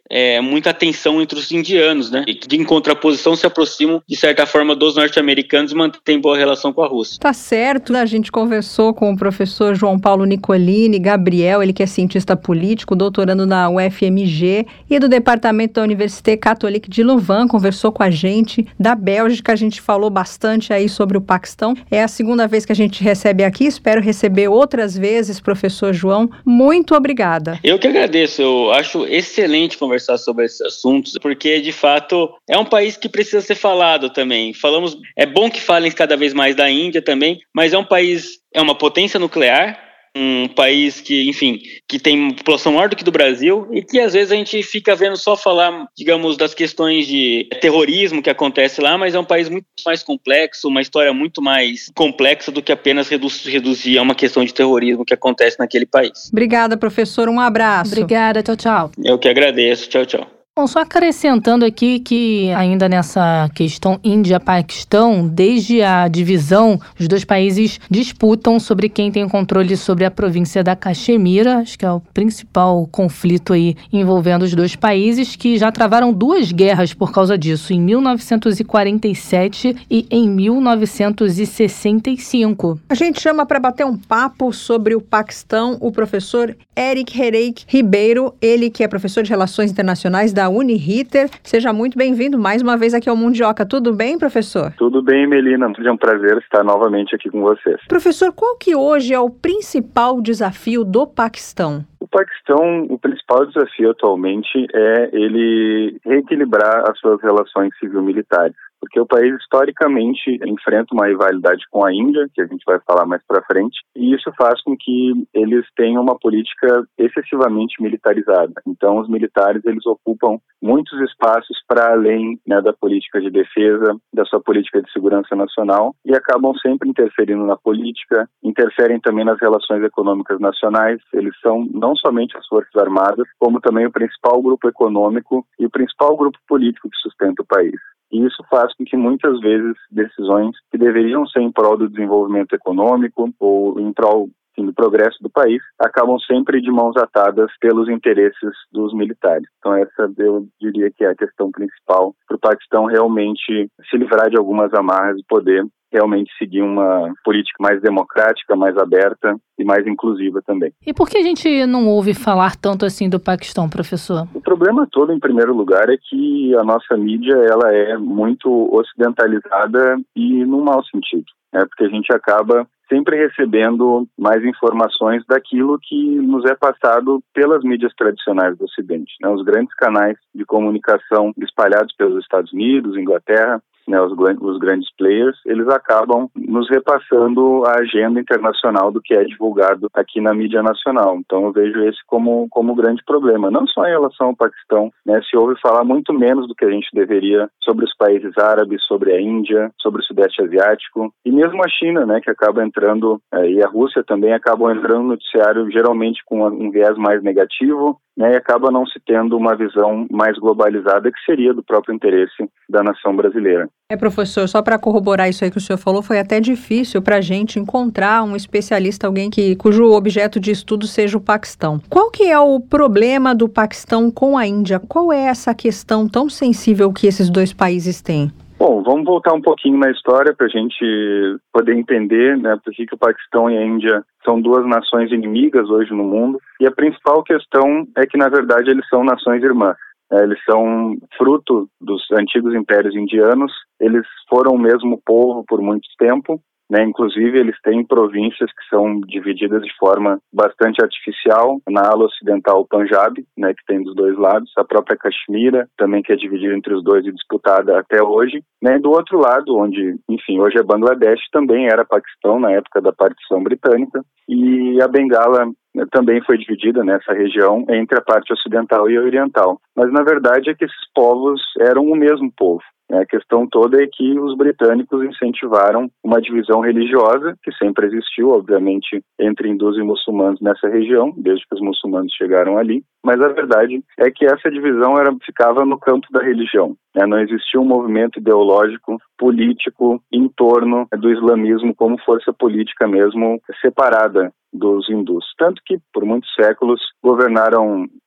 é, muita tensão entre os indianos, né? E que, em contraposição, se aproximam, de certa forma, dos norte-americanos e mantêm boa relação com a Rússia. Tá certo, né? A gente conversou com o professor João Paulo Nicolini Gabriel, ele que é cientista político, doutorando na U F M G e do Departamento da Université Catholique de Louvain, conversou com a gente. Da Bélgica, a gente falou bastante aí sobre o Paquistão. É a segunda vez que a gente recebe aqui, espero receber outras vezes, professor João. Muito obrigada. Eu que agradeço, eu acho excelente conversar sobre esses assuntos, porque, de fato, é um país que precisa ser falado também. Falamos, é bom que falem cada vez mais da Índia também, mas é um país, é uma potência nuclear, um país que, enfim, que tem população maior do que do Brasil e que às vezes a gente fica vendo só falar, digamos, das questões de terrorismo que acontece lá, mas é um país muito mais complexo, uma história muito mais complexa do que apenas reduz, reduzir a uma questão de terrorismo que acontece naquele país. Obrigada, professor. Um abraço. Obrigada. Tchau, tchau. Eu que agradeço. Tchau, tchau. Bom, só acrescentando aqui que ainda nessa questão Índia-Paquistão, desde a divisão, os dois países disputam sobre quem tem controle sobre a província da Caxemira, acho que é o principal conflito aí envolvendo os dois países, que já travaram duas guerras por causa disso, em mil novecentos e quarenta e sete e em mil novecentos e sessenta e cinco. A gente chama para bater um papo sobre o Paquistão o professor Eric Hereik Ribeiro, ele que é professor de Relações Internacionais da Uniriter. Seja muito bem-vindo mais uma vez aqui ao Mundioca. Tudo bem, professor? Tudo bem, Melina. É um prazer estar novamente aqui com vocês. Professor, qual que hoje é o principal desafio do Paquistão? O Paquistão, o principal desafio atualmente é ele reequilibrar as suas relações civil-militares. Porque o país, historicamente, enfrenta uma rivalidade com a Índia, que a gente vai falar mais para frente, e isso faz com que eles tenham uma política excessivamente militarizada. Então, os militares, eles ocupam muitos espaços para além, né, da política de defesa, da sua política de segurança nacional, e acabam sempre interferindo na política, interferem também nas relações econômicas nacionais. Eles são não somente as Forças Armadas, como também o principal grupo econômico e o principal grupo político que sustenta o país. E isso faz com que muitas vezes decisões que deveriam ser em prol do desenvolvimento econômico ou em prol do progresso do país acabam sempre de mãos atadas pelos interesses dos militares. Então essa eu diria que é a questão principal para o Paquistão realmente se livrar de algumas amarras e poder realmente seguir uma política mais democrática, mais aberta e mais inclusiva também. E por que a gente não ouve falar tanto assim do Paquistão, professor? O problema todo, em primeiro lugar, é que a nossa mídia ela é muito ocidentalizada e num mau sentido, né? Porque a gente acaba sempre recebendo mais informações daquilo que nos é passado pelas mídias tradicionais do Ocidente, né? Os grandes canais de comunicação espalhados pelos Estados Unidos, Inglaterra, né, os, os grandes players, eles acabam nos repassando a agenda internacional do que é divulgado aqui na mídia nacional. Então eu vejo esse como como grande problema, não só em relação ao Paquistão, né, se ouve falar muito menos do que a gente deveria sobre os países árabes, sobre a Índia, sobre o Sudeste Asiático e mesmo a China, né, que acaba entrando, é, e a Rússia também acabam entrando no noticiário geralmente com um viés mais negativo, né, e acaba não se tendo uma visão mais globalizada que seria do próprio interesse da nação brasileira. É, professor, só para corroborar isso aí que o senhor falou, foi até difícil para a gente encontrar um especialista, alguém que, cujo objeto de estudo seja o Paquistão. Qual que é o problema do Paquistão com a Índia? Qual é essa questão tão sensível que esses dois países têm? Bom, vamos voltar um pouquinho na história para a gente poder entender, né, por que o Paquistão e a Índia são duas nações inimigas hoje no mundo. E a principal questão é que, na verdade, eles são nações irmãs. Eles são fruto dos antigos impérios indianos, eles foram o mesmo povo por muito tempo, né? Inclusive eles têm províncias que são divididas de forma bastante artificial, na ala ocidental o Punjab, né, que tem dos dois lados, a própria Caxemira, também que é dividida entre os dois e disputada até hoje, né? E do outro lado, onde, enfim, hoje é Bangladesh, também era Paquistão na época da partição britânica, e a Bengala também foi dividida nessa região entre a parte ocidental e a oriental. Mas, na verdade, é que esses povos eram o mesmo povo. A questão toda é que os britânicos incentivaram uma divisão religiosa, que sempre existiu, obviamente, entre hindus e muçulmanos nessa região, desde que os muçulmanos chegaram ali. Mas a verdade é que essa divisão era, ficava no campo da religião. Né? Não existia um movimento ideológico, político, em torno do islamismo como força política mesmo separada dos hindus. Tanto que, por muitos séculos, governaram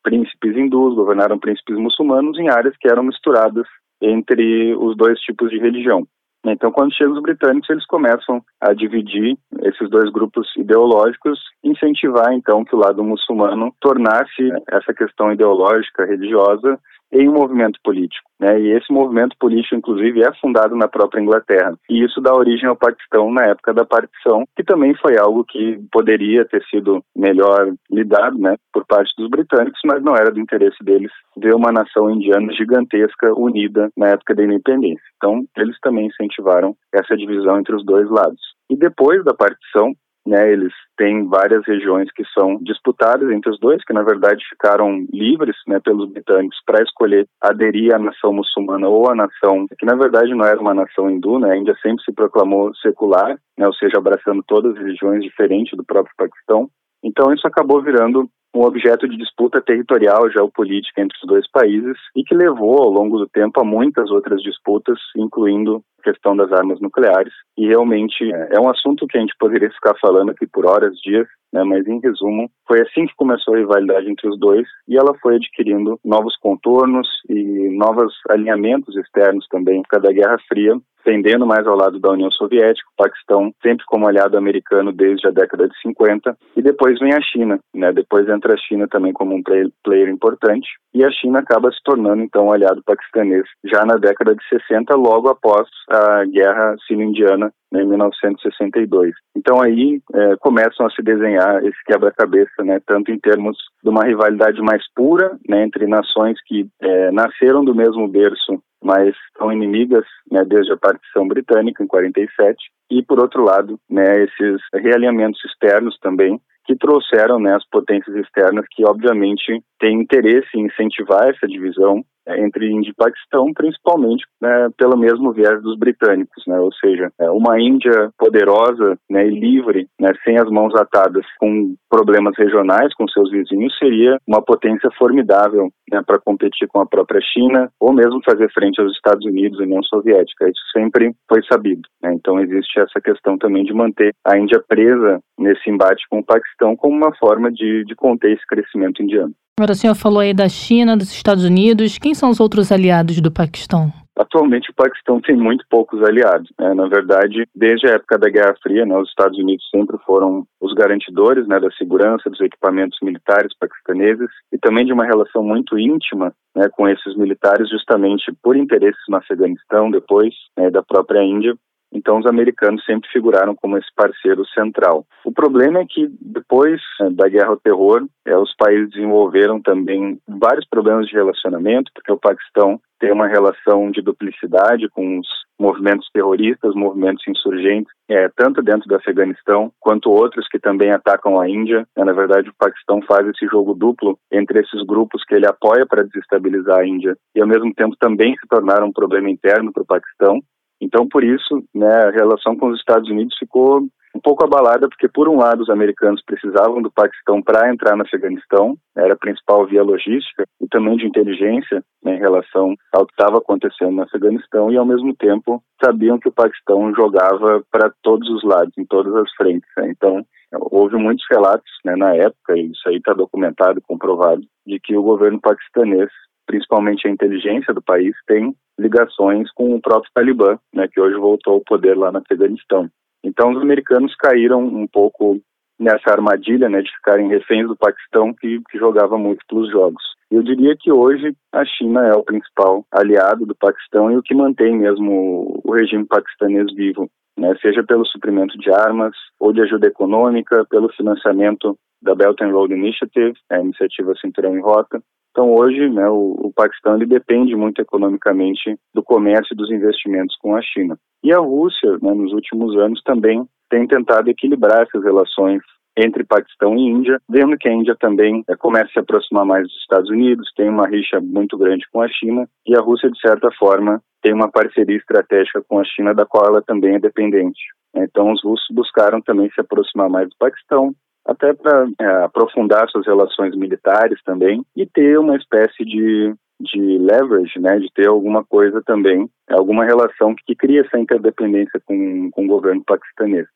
príncipes hindus, governaram príncipes muçulmanos em áreas que eram misturadas entre os dois tipos de religião. Então, quando chegam os britânicos, eles começam a dividir esses dois grupos ideológicos, incentivar, então, que o lado muçulmano tornasse essa questão ideológica, religiosa, em um movimento político, né? E esse movimento político, inclusive, é fundado na própria Inglaterra. E isso dá origem ao Paquistão na época da partição, que também foi algo que poderia ter sido melhor lidado, né, por parte dos britânicos, mas não era do interesse deles ver uma nação indiana gigantesca unida na época da independência. Então, eles também incentivaram essa divisão entre os dois lados. E depois da partição, né, eles têm várias regiões que são disputadas entre os dois, que na verdade ficaram livres, né, pelos britânicos para escolher aderir à nação muçulmana ou à nação, que na verdade não era uma nação hindu, né, a Índia sempre se proclamou secular, né, ou seja, abraçando todas as religiões diferentes do próprio Paquistão. Então isso acabou virando um objeto de disputa territorial geopolítica entre os dois países e que levou ao longo do tempo a muitas outras disputas, incluindo a questão das armas nucleares. E realmente é um assunto que a gente poderia ficar falando aqui por horas, dias, né, mas em resumo, foi assim que começou a rivalidade entre os dois e ela foi adquirindo novos contornos e novos alinhamentos externos também por causa da Guerra Fria, pendendo mais ao lado da União Soviética, o Paquistão sempre como aliado americano desde a década de cinquenta, e depois vem a China, né? Depois entra a China também como um player importante, e a China acaba se tornando então um aliado paquistanês já na década de sessenta, logo após a Guerra Sino-Indiana, né, em mil novecentos e sessenta e dois. Então aí é, começam a se desenhar esse quebra-cabeça, né, tanto em termos de uma rivalidade mais pura, né, entre nações que é, nasceram do mesmo berço, mas são inimigas, né, desde a partição britânica em quarenta e sete, e por outro lado, né, esses realinhamentos externos também, que trouxeram, né, as potências externas que obviamente têm interesse em incentivar essa divisão é, entre Índia e Paquistão, principalmente, né, pelo mesmo viés dos britânicos, né, ou seja, é, uma Índia poderosa, né, e livre, né, sem as mãos atadas com problemas regionais com seus vizinhos, seria uma potência formidável, né, para competir com a própria China ou mesmo fazer frente aos Estados Unidos e União Soviética. Isso sempre foi sabido, né? Então existe essa questão também de manter a Índia presa nesse embate com o Paquistão como uma forma de, de conter esse crescimento indiano. Agora, o senhor falou aí da China, dos Estados Unidos. Quem são os outros aliados do Paquistão? Atualmente o Paquistão tem muito poucos aliados, né? Na verdade, desde a época da Guerra Fria, né, os Estados Unidos sempre foram os garantidores, né, da segurança dos equipamentos militares paquistaneses e também de uma relação muito íntima, né, com esses militares, justamente por interesses no Afeganistão, depois, né, da própria Índia. Então, os americanos sempre figuraram como esse parceiro central. O problema é que, depois né, da guerra ao terror, é, os países desenvolveram também vários problemas de relacionamento, porque o Paquistão tem uma relação de duplicidade com os movimentos terroristas, movimentos insurgentes, é, tanto dentro do Afeganistão, quanto outros que também atacam a Índia. É, na verdade, o Paquistão faz esse jogo duplo entre esses grupos que ele apoia para desestabilizar a Índia e, ao mesmo tempo, também se tornaram um problema interno para o Paquistão. Então, por isso, né, a relação com os Estados Unidos ficou um pouco abalada, porque, por um lado, os americanos precisavam do Paquistão para entrar no Afeganistão, era a principal via logística, e também de inteligência, né, em relação ao que estava acontecendo no Afeganistão, e, ao mesmo tempo, sabiam que o Paquistão jogava para todos os lados, em todas as frentes. Né? Então, houve muitos relatos, né, na época, e isso aí está documentado e comprovado, de que o governo paquistanês, principalmente a inteligência do país, tem ligações com o próprio Talibã, né, que hoje voltou ao poder lá no Afeganistão. Então, os americanos caíram um pouco nessa armadilha, né, de ficarem reféns do Paquistão, que, que jogava múltiplos jogos. Eu diria que hoje a China é o principal aliado do Paquistão e o que mantém mesmo o regime paquistanês vivo, né, seja pelo suprimento de armas ou de ajuda econômica, pelo financiamento da Belt and Road Initiative, a iniciativa Cinturão em Rota. Então, hoje, né, o, o Paquistão ele depende muito economicamente do comércio e dos investimentos com a China. E a Rússia, né, nos últimos anos, também tem tentado equilibrar essas relações entre Paquistão e Índia, vendo que a Índia também é, começa a se aproximar mais dos Estados Unidos, tem uma rixa muito grande com a China, e a Rússia, de certa forma, tem uma parceria estratégica com a China, da qual ela também é dependente. Então, os russos buscaram também se aproximar mais do Paquistão, até para é, aprofundar suas relações militares também e ter uma espécie de, de leverage, né, de ter alguma coisa também, alguma relação que, que cria essa interdependência com, com o governo paquistanês.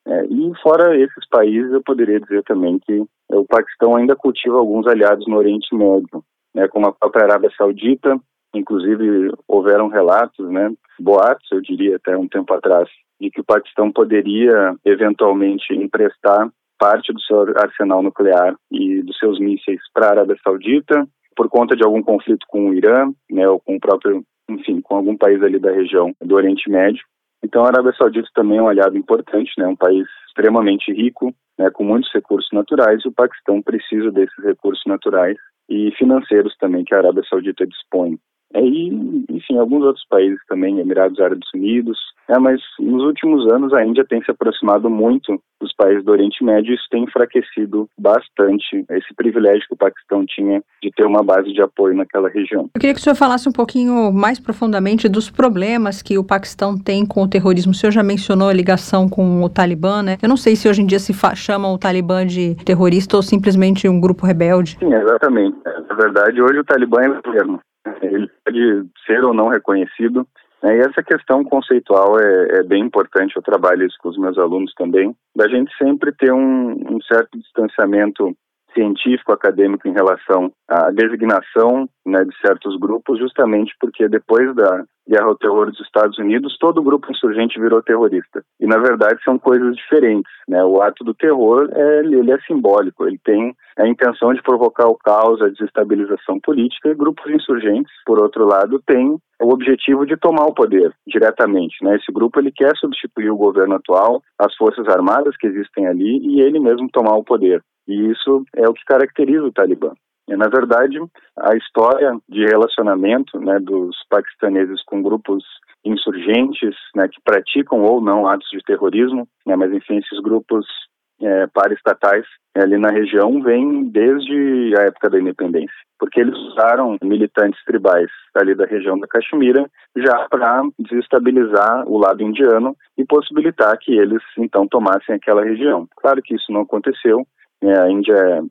É, e fora esses países, eu poderia dizer também que o Paquistão ainda cultiva alguns aliados no Oriente Médio, né, como a própria Arábia Saudita. Inclusive, houveram relatos, né, boatos, eu diria até um tempo atrás, de que o Paquistão poderia eventualmente emprestar parte do seu arsenal nuclear e dos seus mísseis para a Arábia Saudita, por conta de algum conflito com o Irã, né, ou com o próprio, enfim, com algum país ali da região do Oriente Médio. Então, a Arábia Saudita também é um aliado importante, né, um país extremamente rico, né, com muitos recursos naturais, e o Paquistão precisa desses recursos naturais e financeiros também que a Arábia Saudita dispõe. E, enfim, alguns outros países também, Emirados Árabes Unidos, é, mas nos últimos anos a Índia tem se aproximado muito dos países do Oriente Médio e isso tem enfraquecido bastante esse privilégio que o Paquistão tinha de ter uma base de apoio naquela região. Eu queria que o senhor falasse um pouquinho mais profundamente dos problemas que o Paquistão tem com o terrorismo. O senhor já mencionou a ligação com o Talibã, né? Eu não sei se hoje em dia se chama o Talibã de terrorista ou simplesmente um grupo rebelde. Sim, exatamente. Na verdade, hoje o Talibã é governo. Ele pode ser ou não reconhecido. E essa questão conceitual é, é bem importante, eu trabalho isso com os meus alunos também, da gente sempre ter um, um certo distanciamento científico, acadêmico em relação à designação, né, de certos grupos, justamente porque depois da guerra ao terror dos Estados Unidos, todo grupo insurgente virou terrorista. E, na verdade, são coisas diferentes, né? O ato do terror, é, ele é simbólico, ele tem a intenção de provocar o caos, a desestabilização política, e grupos insurgentes, por outro lado, têm o objetivo de tomar o poder diretamente, né? Esse grupo, ele quer substituir o governo atual, as forças armadas que existem ali, e ele mesmo tomar o poder. E isso é o que caracteriza o Talibã. E, na verdade, a história de relacionamento, né, dos paquistaneses com grupos insurgentes, né, que praticam ou não atos de terrorismo, né, mas enfim, esses grupos é, paraestatais é, ali na região vêm desde a época da independência, porque eles usaram militantes tribais ali da região da Caxemira já para desestabilizar o lado indiano e possibilitar que eles então tomassem aquela região. Claro que isso não aconteceu. A Índia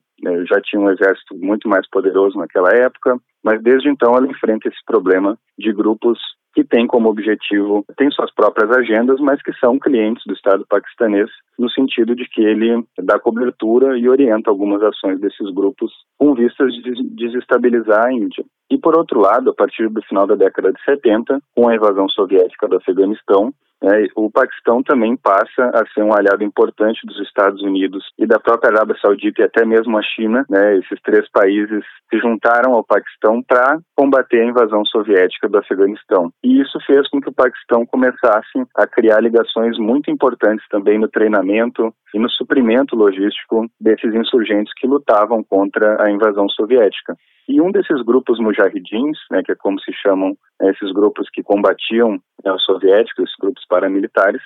já tinha um exército muito mais poderoso naquela época, mas desde então ela enfrenta esse problema de grupos que têm como objetivo, têm suas próprias agendas, mas que são clientes do Estado paquistanês, no sentido de que ele dá cobertura e orienta algumas ações desses grupos com vistas de desestabilizar a Índia. E por outro lado, a partir do final da década de setenta, com a invasão soviética do Afeganistão, É, o Paquistão também passa a ser um aliado importante dos Estados Unidos e da própria Arábia Saudita e até mesmo a China, né? Esses três países se juntaram ao Paquistão para combater a invasão soviética do Afeganistão. E isso fez com que o Paquistão começasse a criar ligações muito importantes também no treinamento e no suprimento logístico desses insurgentes que lutavam contra a invasão soviética. E um desses grupos mujahidins, né, que é como se chamam esses grupos que combatiam, né, os soviéticos, esses grupos paramilitares,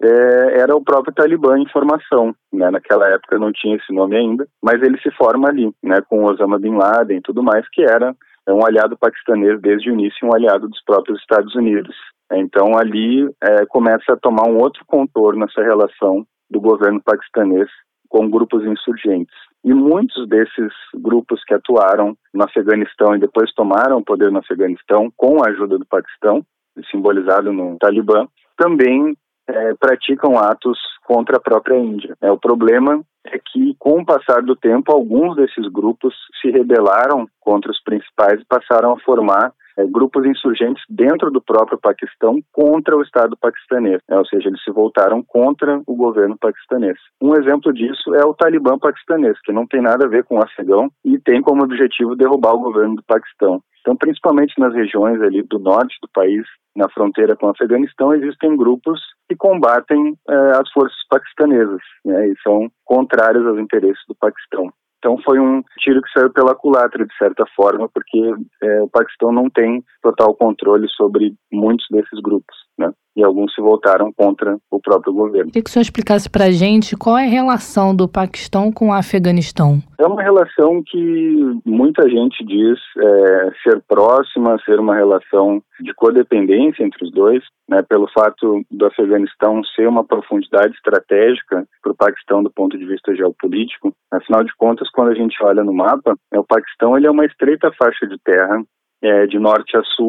é, era o próprio Talibã em formação, né? Naquela época não tinha esse nome ainda, mas ele se forma ali, né, com Osama Bin Laden e tudo mais, que era um aliado paquistanês desde o início, um aliado dos próprios Estados Unidos. Então ali é, começa a tomar um outro contorno essa relação do governo paquistanês com grupos insurgentes. E muitos desses grupos que atuaram no Afeganistão e depois tomaram o poder no Afeganistão com a ajuda do Paquistão, simbolizado no Talibã, também é, praticam atos contra a própria Índia. É, o problema é que, com o passar do tempo, alguns desses grupos se rebelaram contra os principais e passaram a formar É, grupos insurgentes dentro do próprio Paquistão contra o Estado paquistanês, né? Ou seja, eles se voltaram contra o governo paquistanês. Um exemplo disso é o Talibã paquistanês, que não tem nada a ver com o afegão e tem como objetivo derrubar o governo do Paquistão. Então, principalmente nas regiões ali do norte do país, na fronteira com o Afeganistão, existem grupos que combatem eh, as forças paquistanesas, né? E são contrários aos interesses do Paquistão. Então foi um tiro que saiu pela culatra, de certa forma, porque é, o Paquistão não tem total controle sobre muitos desses grupos, né? E alguns se voltaram contra o próprio governo. Queria que o senhor explicasse para a gente qual é a relação do Paquistão com o Afeganistão. É uma relação que muita gente diz é, ser próxima, ser uma relação de codependência entre os dois, né, pelo fato do Afeganistão ser uma profundidade estratégica para o Paquistão do ponto de vista geopolítico. Afinal de contas, quando a gente olha no mapa, é, o Paquistão ele é uma estreita faixa de terra é, de norte a sul,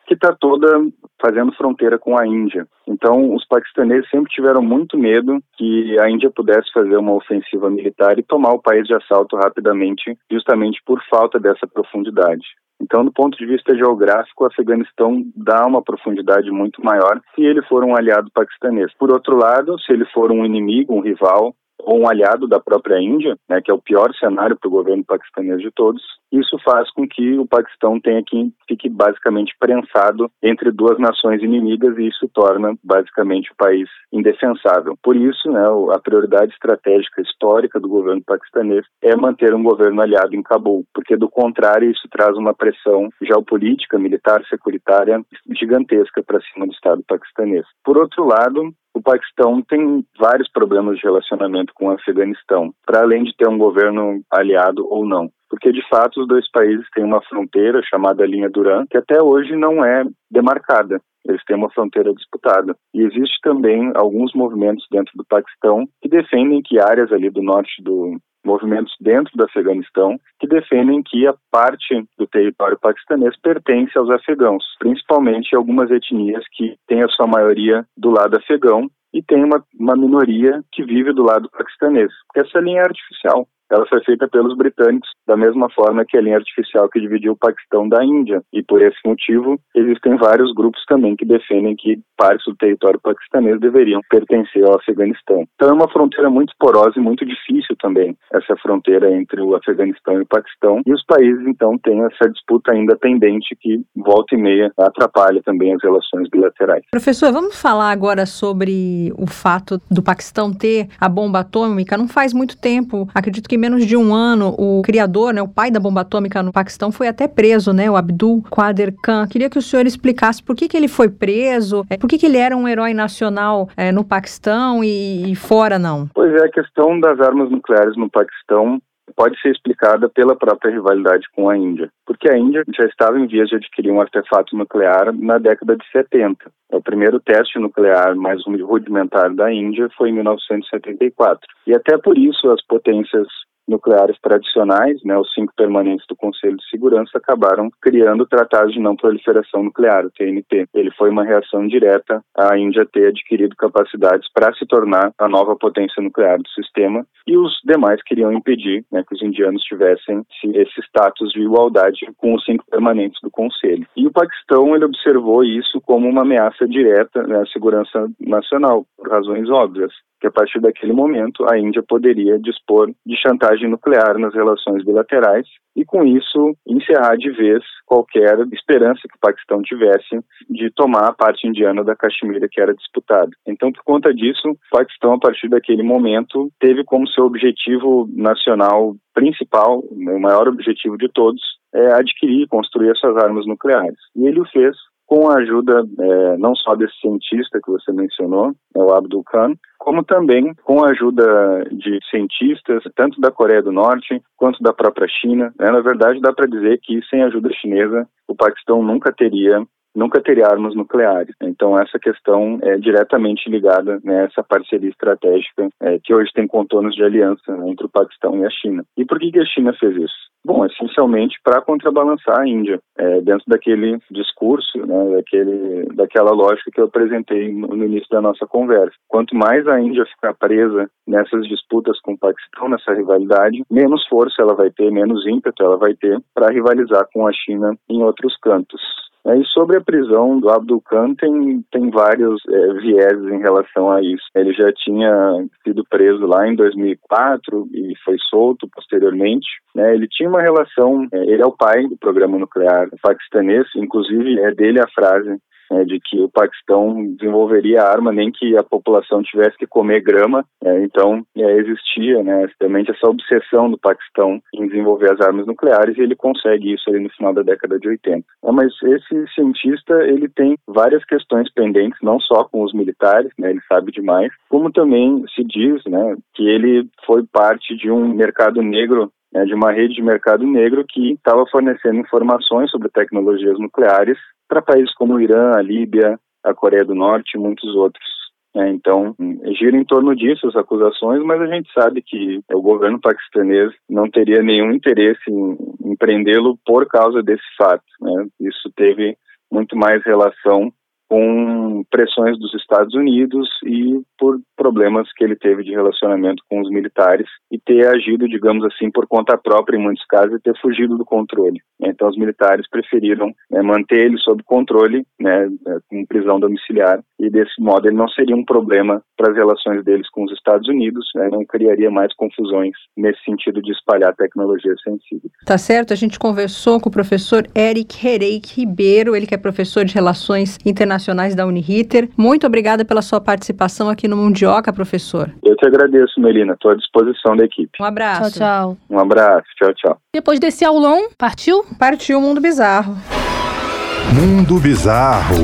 que está toda fazendo fronteira com a Índia. Então, os paquistaneses sempre tiveram muito medo que a Índia pudesse fazer uma ofensiva militar e tomar o país de assalto rapidamente, justamente por falta dessa profundidade. Então, do ponto de vista geográfico, o Afeganistão dá uma profundidade muito maior se ele for um aliado paquistanês. Por outro lado, se ele for um inimigo, um rival, ou um aliado da própria Índia, né, que é o pior cenário para o governo paquistanês de todos, isso faz com que o Paquistão tenha que fique basicamente prensado entre duas nações inimigas e isso torna basicamente o país indefensável. Por isso, né, a prioridade estratégica histórica do governo paquistanês é manter um governo aliado em Cabul, porque do contrário isso traz uma pressão geopolítica, militar, securitária gigantesca para cima do Estado paquistanês. Por outro lado, o Paquistão tem vários problemas de relacionamento com o Afeganistão, para além de ter um governo aliado ou não. Porque, de fato, os dois países têm uma fronteira chamada Linha Durand, que até hoje não é demarcada. Eles têm uma fronteira disputada. E existe também alguns movimentos dentro do Paquistão que defendem que áreas ali do norte do movimentos dentro do Afeganistão que defendem que a parte do território paquistanês pertence aos afegãos, principalmente algumas etnias que têm a sua maioria do lado afegão e tem uma, uma minoria que vive do lado paquistanês. Porque essa linha é artificial. Ela foi feita pelos britânicos, da mesma forma que a linha artificial que dividiu o Paquistão da Índia. E por esse motivo, existem vários grupos também que defendem que partes do território paquistanês deveriam pertencer ao Afeganistão. Então é uma fronteira muito porosa e muito difícil também, essa fronteira entre o Afeganistão e o Paquistão. E os países, então, têm essa disputa ainda pendente que, volta e meia, atrapalha também as relações bilaterais. Professor, vamos falar agora sobre o fato do Paquistão ter a bomba atômica. Não faz muito tempo, acredito que em menos de um ano, o criador, né, o pai da bomba atômica no Paquistão foi até preso, né, o Abdul Qadir Khan. Queria que o senhor explicasse por que, que ele foi preso, é, por que, que ele era um herói nacional é, no Paquistão e, e fora não. Pois é, a questão das armas nucleares no Paquistão pode ser explicada pela própria rivalidade com a Índia, porque a Índia já estava em vias de adquirir um artefato nuclear na década de setenta. O primeiro teste nuclear mais rudimentar da Índia foi em mil novecentos e setenta e quatro. E até por isso as potências nucleares tradicionais, né, os cinco permanentes do Conselho de Segurança, acabaram criando o Tratado de Não Proliferação Nuclear, o T N P. Ele foi uma reação direta à Índia ter adquirido capacidades para se tornar a nova potência nuclear do sistema, e os demais queriam impedir, né, que os indianos tivessem esse status de igualdade com os cinco permanentes do Conselho. E o Paquistão ele observou isso como uma ameaça direta, né, à segurança nacional, por razões óbvias, que a partir daquele momento a Índia poderia dispor de chantagem nuclear nas relações bilaterais e, com isso, encerrar de vez qualquer esperança que o Paquistão tivesse de tomar a parte indiana da Caxemira que era disputada. Então, por conta disso, o Paquistão, a partir daquele momento, teve como seu objetivo nacional principal, o maior objetivo de todos, é adquirir e construir essas armas nucleares. E ele o fez com a ajuda é, não só desse cientista que você mencionou, é o Abdul Khan, como também com a ajuda de cientistas, tanto da Coreia do Norte quanto da própria China. Né? Na verdade, dá para dizer que sem a ajuda chinesa, o Paquistão nunca teria nunca teria armas nucleares. Então, essa questão é diretamente ligada, né, a essa parceria estratégica é, que hoje tem contornos de aliança, né, entre o Paquistão e a China. E por que, que a China fez isso? Bom, essencialmente para contrabalançar a Índia, é, dentro daquele discurso, né, daquele, daquela lógica que eu apresentei no, no início da nossa conversa. Quanto mais a Índia ficar presa nessas disputas com o Paquistão, nessa rivalidade, menos força ela vai ter, menos ímpeto ela vai ter para rivalizar com a China em outros cantos. E sobre a prisão do Abdul Khan, tem, tem vários é, vieses em relação a isso. Ele já tinha sido preso lá em dois mil e quatro e foi solto posteriormente. Né? Ele tinha uma relação, é, ele é o pai do programa nuclear paquistanês, inclusive é dele a frase É, de que o Paquistão desenvolveria a arma nem que a população tivesse que comer grama. É, então, é, existia, né, realmente essa obsessão do Paquistão em desenvolver as armas nucleares, e ele consegue isso ali no final da década de oitenta. É, mas esse cientista, ele tem várias questões pendentes, não só com os militares, né, ele sabe demais, como também se diz, né, que ele foi parte de um mercado negro, de uma rede de mercado negro que estava fornecendo informações sobre tecnologias nucleares para países como o Irã, a Líbia, a Coreia do Norte e muitos outros. É, então, gira em torno disso as acusações, mas a gente sabe que o governo paquistanês não teria nenhum interesse em, em prendê-lo por causa desse fato. Né? Isso teve muito mais relação com pressões dos Estados Unidos e por problemas que ele teve de relacionamento com os militares e ter agido, digamos assim, por conta própria em muitos casos e ter fugido do controle. Então os militares preferiram, né, manter ele sob controle, né, com prisão domiciliar, e desse modo ele não seria um problema para as relações deles com os Estados Unidos, né, não criaria mais confusões nesse sentido de espalhar tecnologias sensíveis. Tá certo, a gente conversou com o professor Eric Hereik Ribeiro, ele que é professor de Relações Internacionais da Uniriter. Muito obrigada pela sua participação aqui no Mundioca, professor. Eu te agradeço, Melina, estou à disposição da equipe. Um abraço. Tchau, tchau. Um abraço, tchau, tchau. Depois desse aulão, partiu? Partiu o Mundo Bizarro. Mundo Bizarro.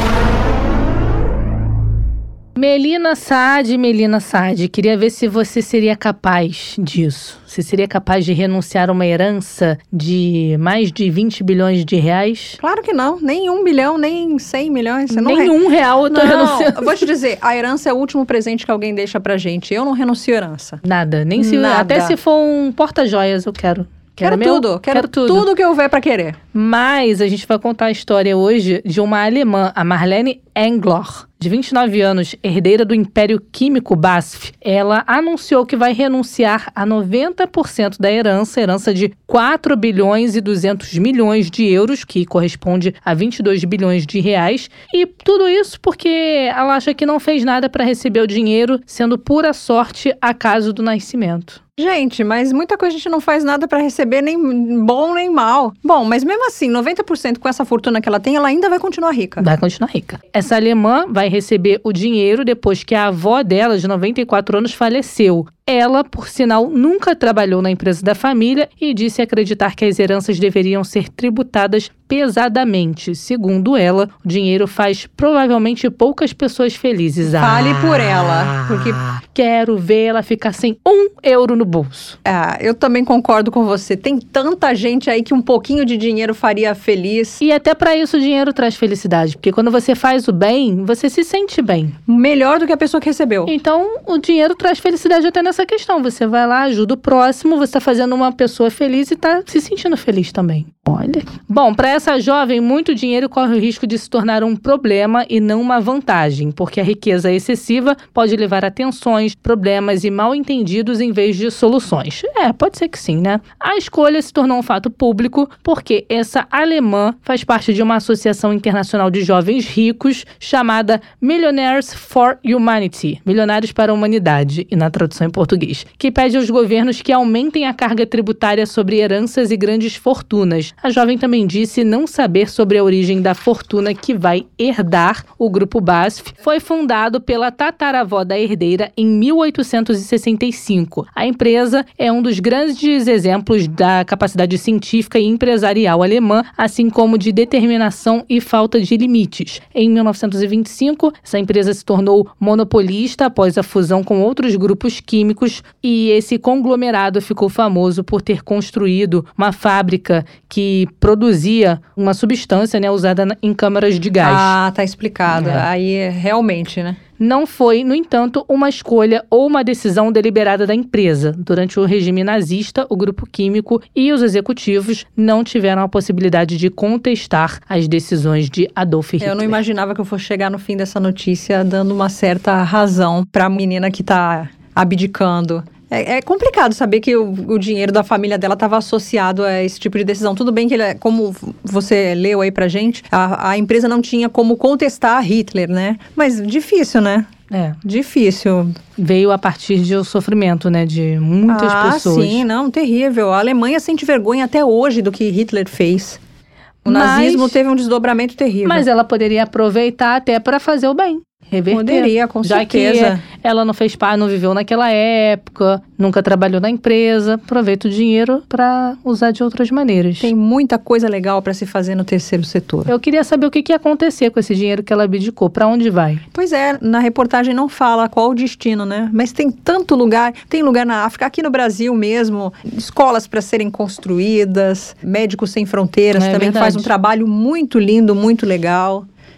Melina Saad, Melina Saad, queria ver se você seria capaz disso. Você seria capaz de renunciar a uma herança de mais de vinte bilhões de reais? Claro que não, nem um bilhão, nem cem milhões. Você não nem re... um real eu tô não, renunciando. Eu vou te dizer, a herança é o último presente que alguém deixa pra gente. Eu não renuncio a herança. Nada, nem se Nada. Até se for um porta-joias eu quero. Quero, Quero tudo, meu? quero, Quero tudo. tudo que houver pra querer. Mas a gente vai contar a história hoje de uma alemã, a Marlene Englor, de vinte e nove anos, herdeira do Império Químico B A S F. Ela anunciou que vai renunciar a noventa por cento da herança, herança de quatro bilhões e duzentos milhões de euros, que corresponde a vinte e dois bilhões de reais. E tudo isso porque ela acha que não fez nada para receber o dinheiro, sendo pura sorte acaso do nascimento. Gente, mas muita coisa a gente não faz nada pra receber, nem bom nem mal. Bom, mas mesmo assim, noventa por cento com essa fortuna que ela tem, ela ainda vai continuar rica. Vai continuar rica. Essa alemã vai receber o dinheiro depois que a avó dela, de noventa e quatro anos, faleceu. Ela, por sinal, nunca trabalhou na empresa da família e disse acreditar que as heranças deveriam ser tributadas pesadamente. Segundo ela, o dinheiro faz provavelmente poucas pessoas felizes. Fale ah, por ela, porque... Quero ver ela ficar sem um euro no bolso. Ah, eu também concordo com você. Tem tanta gente aí que um pouquinho de dinheiro faria feliz. E até pra isso o dinheiro traz felicidade, porque quando você faz o bem, você se sente bem. Melhor do que a pessoa que recebeu. Então, o dinheiro traz felicidade até nessa questão. Você vai lá, ajuda o próximo, você tá fazendo uma pessoa feliz e tá se sentindo feliz também. Olha. Bom, para essa jovem, muito dinheiro corre o risco de se tornar um problema e não uma vantagem, porque a riqueza excessiva pode levar a tensões, problemas e mal-entendidos em vez de soluções. É, pode ser que sim, né? A escolha se tornou um fato público porque essa alemã faz parte de uma associação internacional de jovens ricos chamada Millionaires for Humanity, Milionários para a Humanidade, e na tradução em português, que pede aos governos que aumentem a carga tributária sobre heranças e grandes fortunas. A jovem também disse não saber sobre a origem da fortuna que vai herdar. O grupo B A S F foi fundado pela tataravó da herdeira em mil oitocentos e sessenta e cinco. A empresa é um dos grandes exemplos da capacidade científica e empresarial alemã, assim como de determinação e falta de limites. Em mil novecentos e vinte e cinco, essa empresa se tornou monopolista após a fusão com outros grupos químicos, e esse conglomerado ficou famoso por ter construído uma fábrica que produzia uma substância, né, usada em câmaras de gás. Ah, tá explicado. É. Aí, realmente, né? Não foi, no entanto, uma escolha ou uma decisão deliberada da empresa. Durante o regime nazista, o grupo químico e os executivos não tiveram a possibilidade de contestar as decisões de Adolf Hitler. Eu não imaginava que eu fosse chegar no fim dessa notícia dando uma certa razão pra menina que tá abdicando. É, é complicado saber que o, o dinheiro da família dela estava associado a esse tipo de decisão. Tudo bem que, ele, como você leu aí pra gente, a, a empresa não tinha como contestar Hitler, né? Mas difícil, né? É. Difícil. Veio a partir de um sofrimento, né, de muitas ah, pessoas. Ah, sim, não, terrível. A Alemanha sente vergonha até hoje do que Hitler fez. O mas, nazismo teve um desdobramento terrível. Mas ela poderia aproveitar até para fazer o bem. Reverter. Poderia, com já certeza. Que ela não fez parte, não viveu naquela época, nunca trabalhou na empresa, aproveita o dinheiro para usar de outras maneiras. Tem muita coisa legal para se fazer no terceiro setor. Eu queria saber o que, que ia acontecer com esse dinheiro que ela abdicou, para onde vai? Pois é, na reportagem não fala qual o destino, né? Mas tem tanto lugar, tem lugar na África, aqui no Brasil mesmo, escolas para serem construídas, Médicos Sem Fronteiras é também verdade. faz um trabalho muito lindo, muito legal.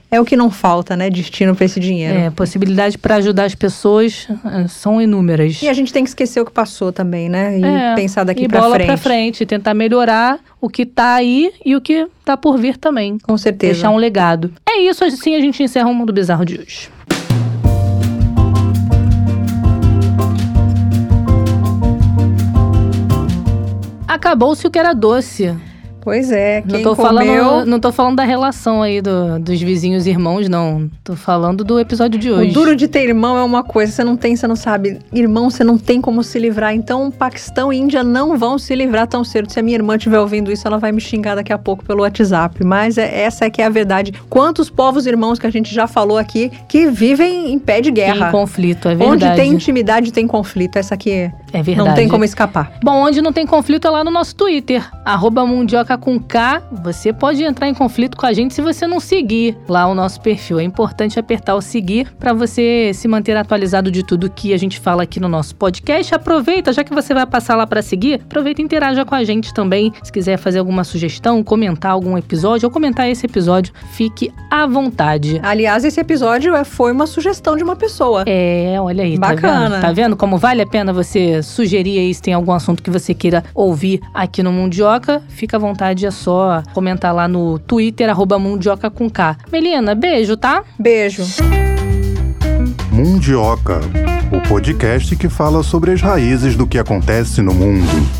é o que não falta, né? Destino para esse dinheiro. É, possibilidade para ajudar as pessoas são inúmeras. E a gente tem que esquecer o que passou também, né? E é, pensar daqui para frente. E bola para frente, tentar melhorar o que tá aí e o que tá por vir também. Com certeza. Deixar um legado. É isso, assim a gente encerra o Mundo Bizarro de hoje. Acabou-se o que era doce. Pois é, quem não tô comeu... falando, não tô falando da relação aí do, dos vizinhos e irmãos, não. Tô falando do episódio de hoje. O duro de ter irmão é uma coisa, você não tem, você não sabe. Irmão, você não tem como se livrar. Então, Paquistão e Índia não vão se livrar tão cedo. Se a minha irmã estiver ouvindo isso, ela vai me xingar daqui a pouco pelo WhatsApp. Mas é, essa é que é a verdade. Quantos povos irmãos que a gente já falou aqui que vivem em pé de guerra. Tem conflito, é verdade. Onde tem intimidade, tem conflito. Essa aqui é, é verdade. Não tem como escapar. Bom, onde não tem conflito é lá no nosso Twitter, arroba Mundioca com K. Você pode entrar em conflito com a gente se você não seguir lá o nosso perfil. É importante apertar o seguir para você se manter atualizado de tudo que a gente fala aqui no nosso podcast. Aproveita, já que você vai passar lá para seguir, aproveita e interaja com a gente também. Se quiser fazer alguma sugestão, comentar algum episódio ou comentar esse episódio, fique à vontade. Aliás, esse episódio foi uma sugestão de uma pessoa. É, olha aí, bacana. Tá vendo? Tá vendo como vale a pena você sugerir aí se tem algum assunto que você queira ouvir aqui no Mundioca? Fica à vontade, é só comentar lá no Twitter, arroba Mundioca com K. Melina, beijo, tá? Beijo. Mundioca, o podcast que fala sobre as raízes do que acontece no mundo.